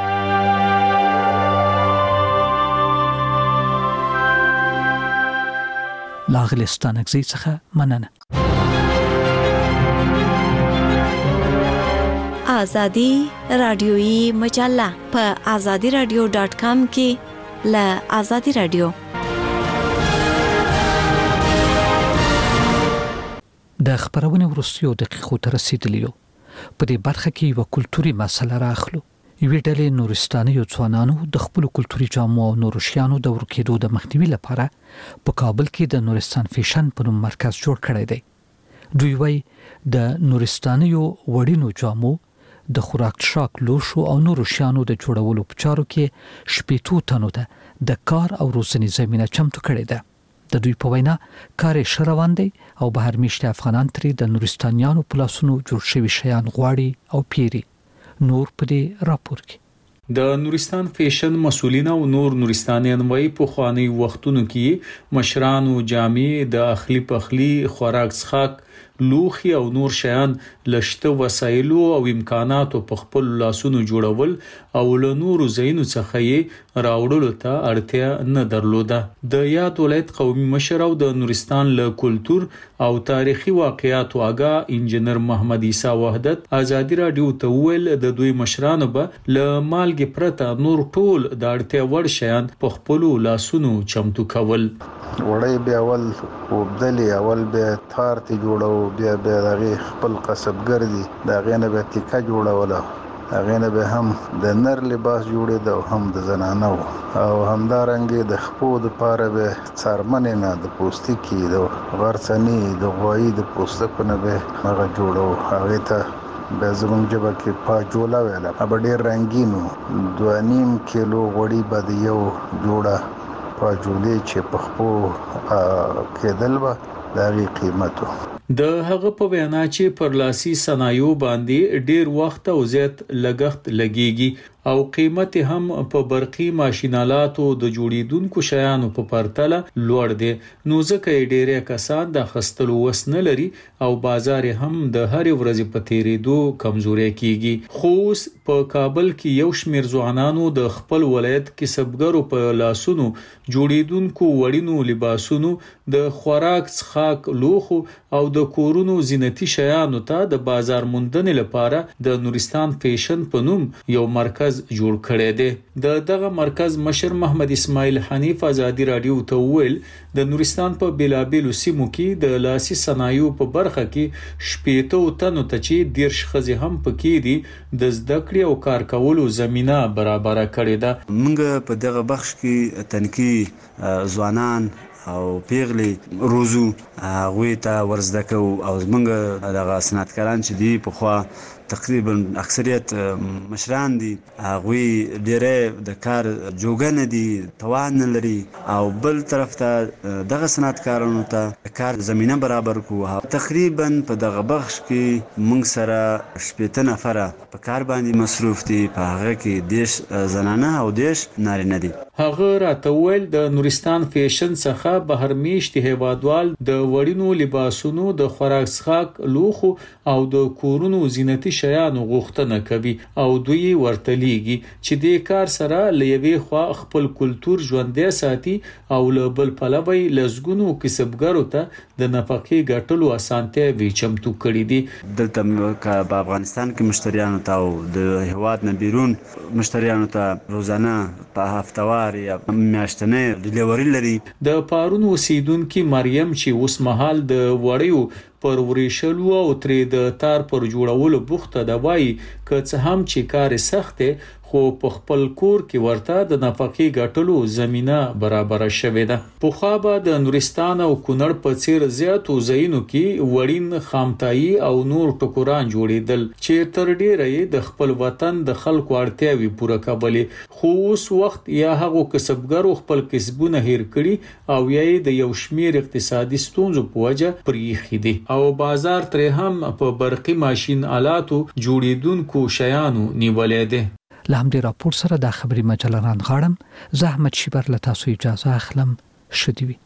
لاغلی ستانکزی څخه مننه. آزادی رادیویی مجله په azadiradio.com کې له آزادی رادیو. د خبرونه ورسیو دقیقو ته رسیدلی یو. په دې برخه کې یو کلتوري مسله راخلو. یوې ډلې نورستاني ځوانانو د خپل کلتوري جامو او نورو شیانو د ورکېدو د مخنیوي لپاره په کابل کې د نورستان فیشن په نوم مرکز جوړ کړی دی. دوی وايي د نورستانیو وړینو جامو د خوراک څښاک لوښو او نورو شیانو د جوړولو په چارو کې 80 تنو ته د کار او روزنې زمينه چمتو کړې ده. د دوی په وینا کار یې روان دی او بهر میشته افغانان ترې د نورستانیانو په لاسونو جوړ شوي شیان غواړي او پیري. نور په دې راپور کې د نورستان فیشن مسولین او نور نورستانیان وای په خواني وختونو کې مشرانو جامې د اخلي پخلي خوراک څخه لوخي او نور شیان لشته وسایلو او امکاناتو په خپل لاسونو جوړول او له نورو زینو څخه یې راوړلو ته اړتیا نه درلوده. د یاد ولایت قومي مشر او د نورستان له کلچر او تاریخي واقعیاتو آګاه انجنیر محمد عیسی وحدت آزادی رادیو ته ویل د دوی مشرانو به له مالګې پرته نور ټول د اړتیا وړ شیان په خپل لاسونو چمتو کول. وړي به اول وبدلي اول به تارتي جوړو بیا دغه خپل قصبګر دي دغه نه به تیکا جوړوله هغه نه به هم د نر لباس جوړې ده او هم د زنانو او همدارنګه د خپو د پاره به څرمنې نه د پوستکي د غرڅنی د غوایی د پوستکو نه به هغه جوړو. هغه ته به زمونږ جبه کې پاجولا ویله اب ډېر رنگینو 2.5 کیلو غوړي به د یو جوړه پاجولې چې په خپو کېدل به دغه قیمتو. د هغه په وینا چې پر لاسي صنایعو باندې ډیر وخت او زیات لګښت لګيږي او قیمت هم په برقي ماشینالاتو د جوړیدونکو شیانو په پرتله لوړ دي. نو ځکه ډیره کسان د خستلو وس نه لري او بازار هم د هر ورځې په تیریدو کمزوري کیږي. خو په کابل کې یو شمیر ځوانانو د خپل ولایت کسبګرو په لاسونو جوړیدونکو وړینو لباسونو د خوراک څښاک لوخو او د کورونو زینتی شیانو ته د بازار موندنې لپاره د نورستان فیشن په نوم یو مرکز جوړ کړی دی. دغه مرکز مشر محمد اسماعیل حنیف آزادی رادیو ته ویل د نورستان په بیلابیلو سیمو کې د لاسي صنایعو په برخه کې 80 تنو ته چې 10 خزي هم پکې دي د زده کړې او کار کولو زمينه برابر کړې ده. موږ په دغه بخش کې تنکي ځوانان او پیغلی روزو غوی ته ورزدکو او موږ دغه صنعتکاران چې دی په خوا تقریبا اکثریت مشران دي غوی ډېر د کار جوګن دي توان لري او بل طرف ته دغه صنعتکارانو ته کار زمينه برابر کو. تقریبا په دغه بخش کې موږ سره 80 نفر په کار باندې مصروف دي، په هغه کې 10 زنانه او 10 نارینه دي. هغه راته ویل د نورستان فیشن څخه بهر میشت هیوادوال د وړینو لباسونو د خوراک څخه لوخو او د کورونو زینتي شیانو غوښتنه کوي او دوی ورته لیږي چې د کار سره لوي خوا خپل کلچر ژوندۍ ساتي او له بل پلوي لزګونو کسبګرو ته د نفقې ګټلو اسانتیا وی چمتو کړی دي. دلته په افغانستان کې مشتریانو ته او د هیواد نه بیرون مشتریانو ته روزانه په هفتوار یا میاشتنې ډیلیوري لري. د پارون اوسیدونکو مریم چې اوس مهال د وړیو پر ورېشلو او ترې د تار پر جوړولو بوخته ده وایي که څه هم چې کار سخت خو په خپل کور کې ورته د نفقې ګټلو زمينه برابر شوه ده. په خو به د نورستان او کونړ په څیر زیاتو ځایونو کې وړین خامتایي او نور ټکوران جوړیدل چې تر ډیره د خپل وطن د خلکو اړتیاوي پوره کولې، خو اوس وخت یا هغه کسبګرو خپل کسبونه هیر کړي او یا د یو شمیر اقتصادي ستونزو په وجه پریخي دي او بازار ترې هم په برقي ماشين آلاتو جوړیدونکو شیانو نیولې ده. لهم دې راپور سره د خبري مجله رانغاړم. زحمت شیبر له تاسو اجازه اخلم. شدي وي.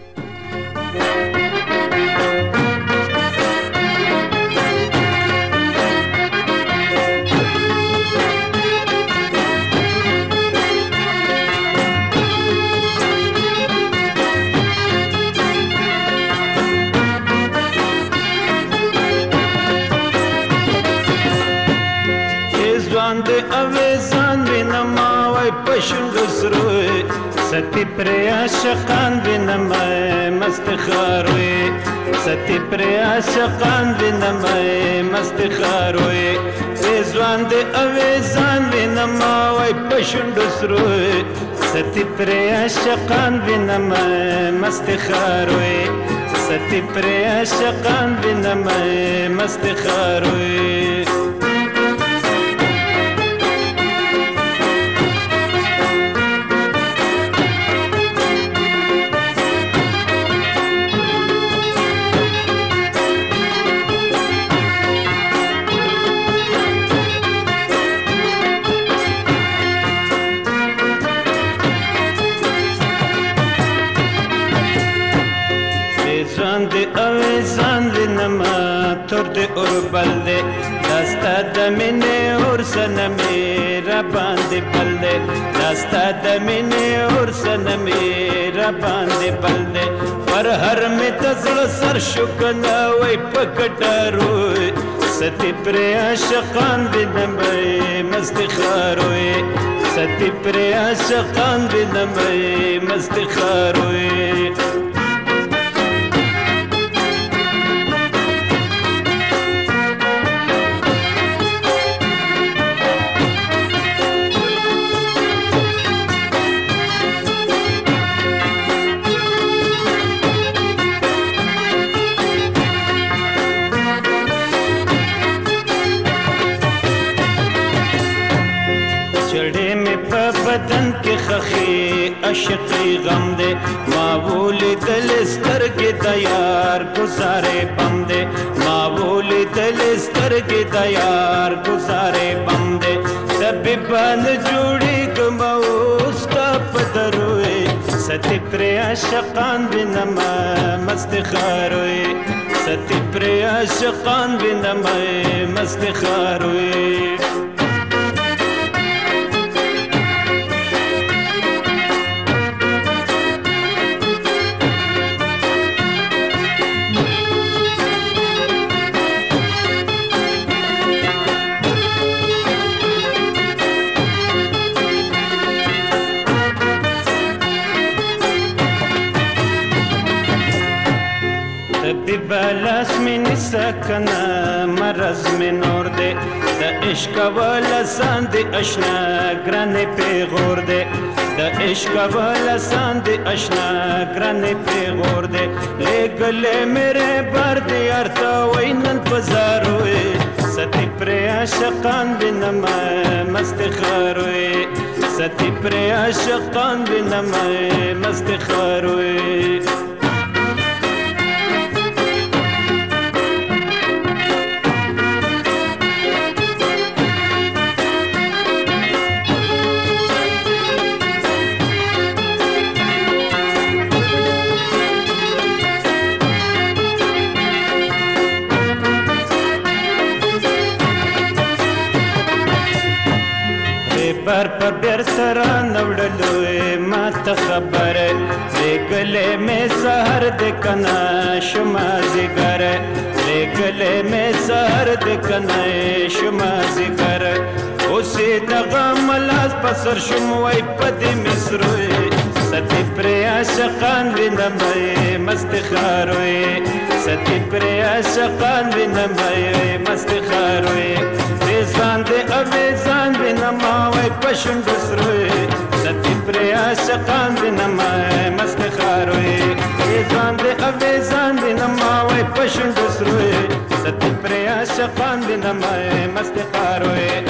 ستی پر عاشقان بینم مست خاروی، ستی پر عاشقان بینم مست خاروی، زوان د اویزان بینم وای پشند سروی، ستی پر عاشقان بینم مست خاروی، ستی پر عاشقان بینم مست خاروی. بلده دستا د مینې ورسنه مې را باندې بلده، دستا د مینې ورسنه مې را باندې بلده، پر هر مې تزړه سر شو کنه وای پکټاروي، ستی پر عاشقان بینم مست خاروي، ستی پر عاشقان بینم مست خاروي. بدن کې خخي عاشقي غم دې ما ولدل سترګې د یار گزارې بم دې ما ولدل سترګې د یار گزارې بم دې طبيبان جوړي ګمو ستا پدروي، ستی پر عاشقان بینم مست خاروي، ستی پر عاشقان بینم مست خاروي. بلاس من سکنا مرز من نور دے دا عشق والا ساند اشنا گران پیغور دے، دا عشق والا ساند اشنا گران پیغور دے، لے گلے میرے بار دیار تا وینن پزاروئے، ستی پر عاشقان بینم مست خاروئے، ستی پر عاشقان بینم مست خاروئے. زګره لګلې مې سحر د کنا شما زګره لګلې مې سحر د کنا شما زګره اوسې دغه ملاس پسر شم وای پدې مصروي ستې پر عاشقان وینمې مست خاروي ستې پر عاشقان وینمې مست خاروي ځان دې اویزان وینما وای پښند سروي ستې پر عاشقان وینما مست خاروي ځان دې اویزان وینما وای پښند سروي ستې پر عاشقان وینما مست خاروي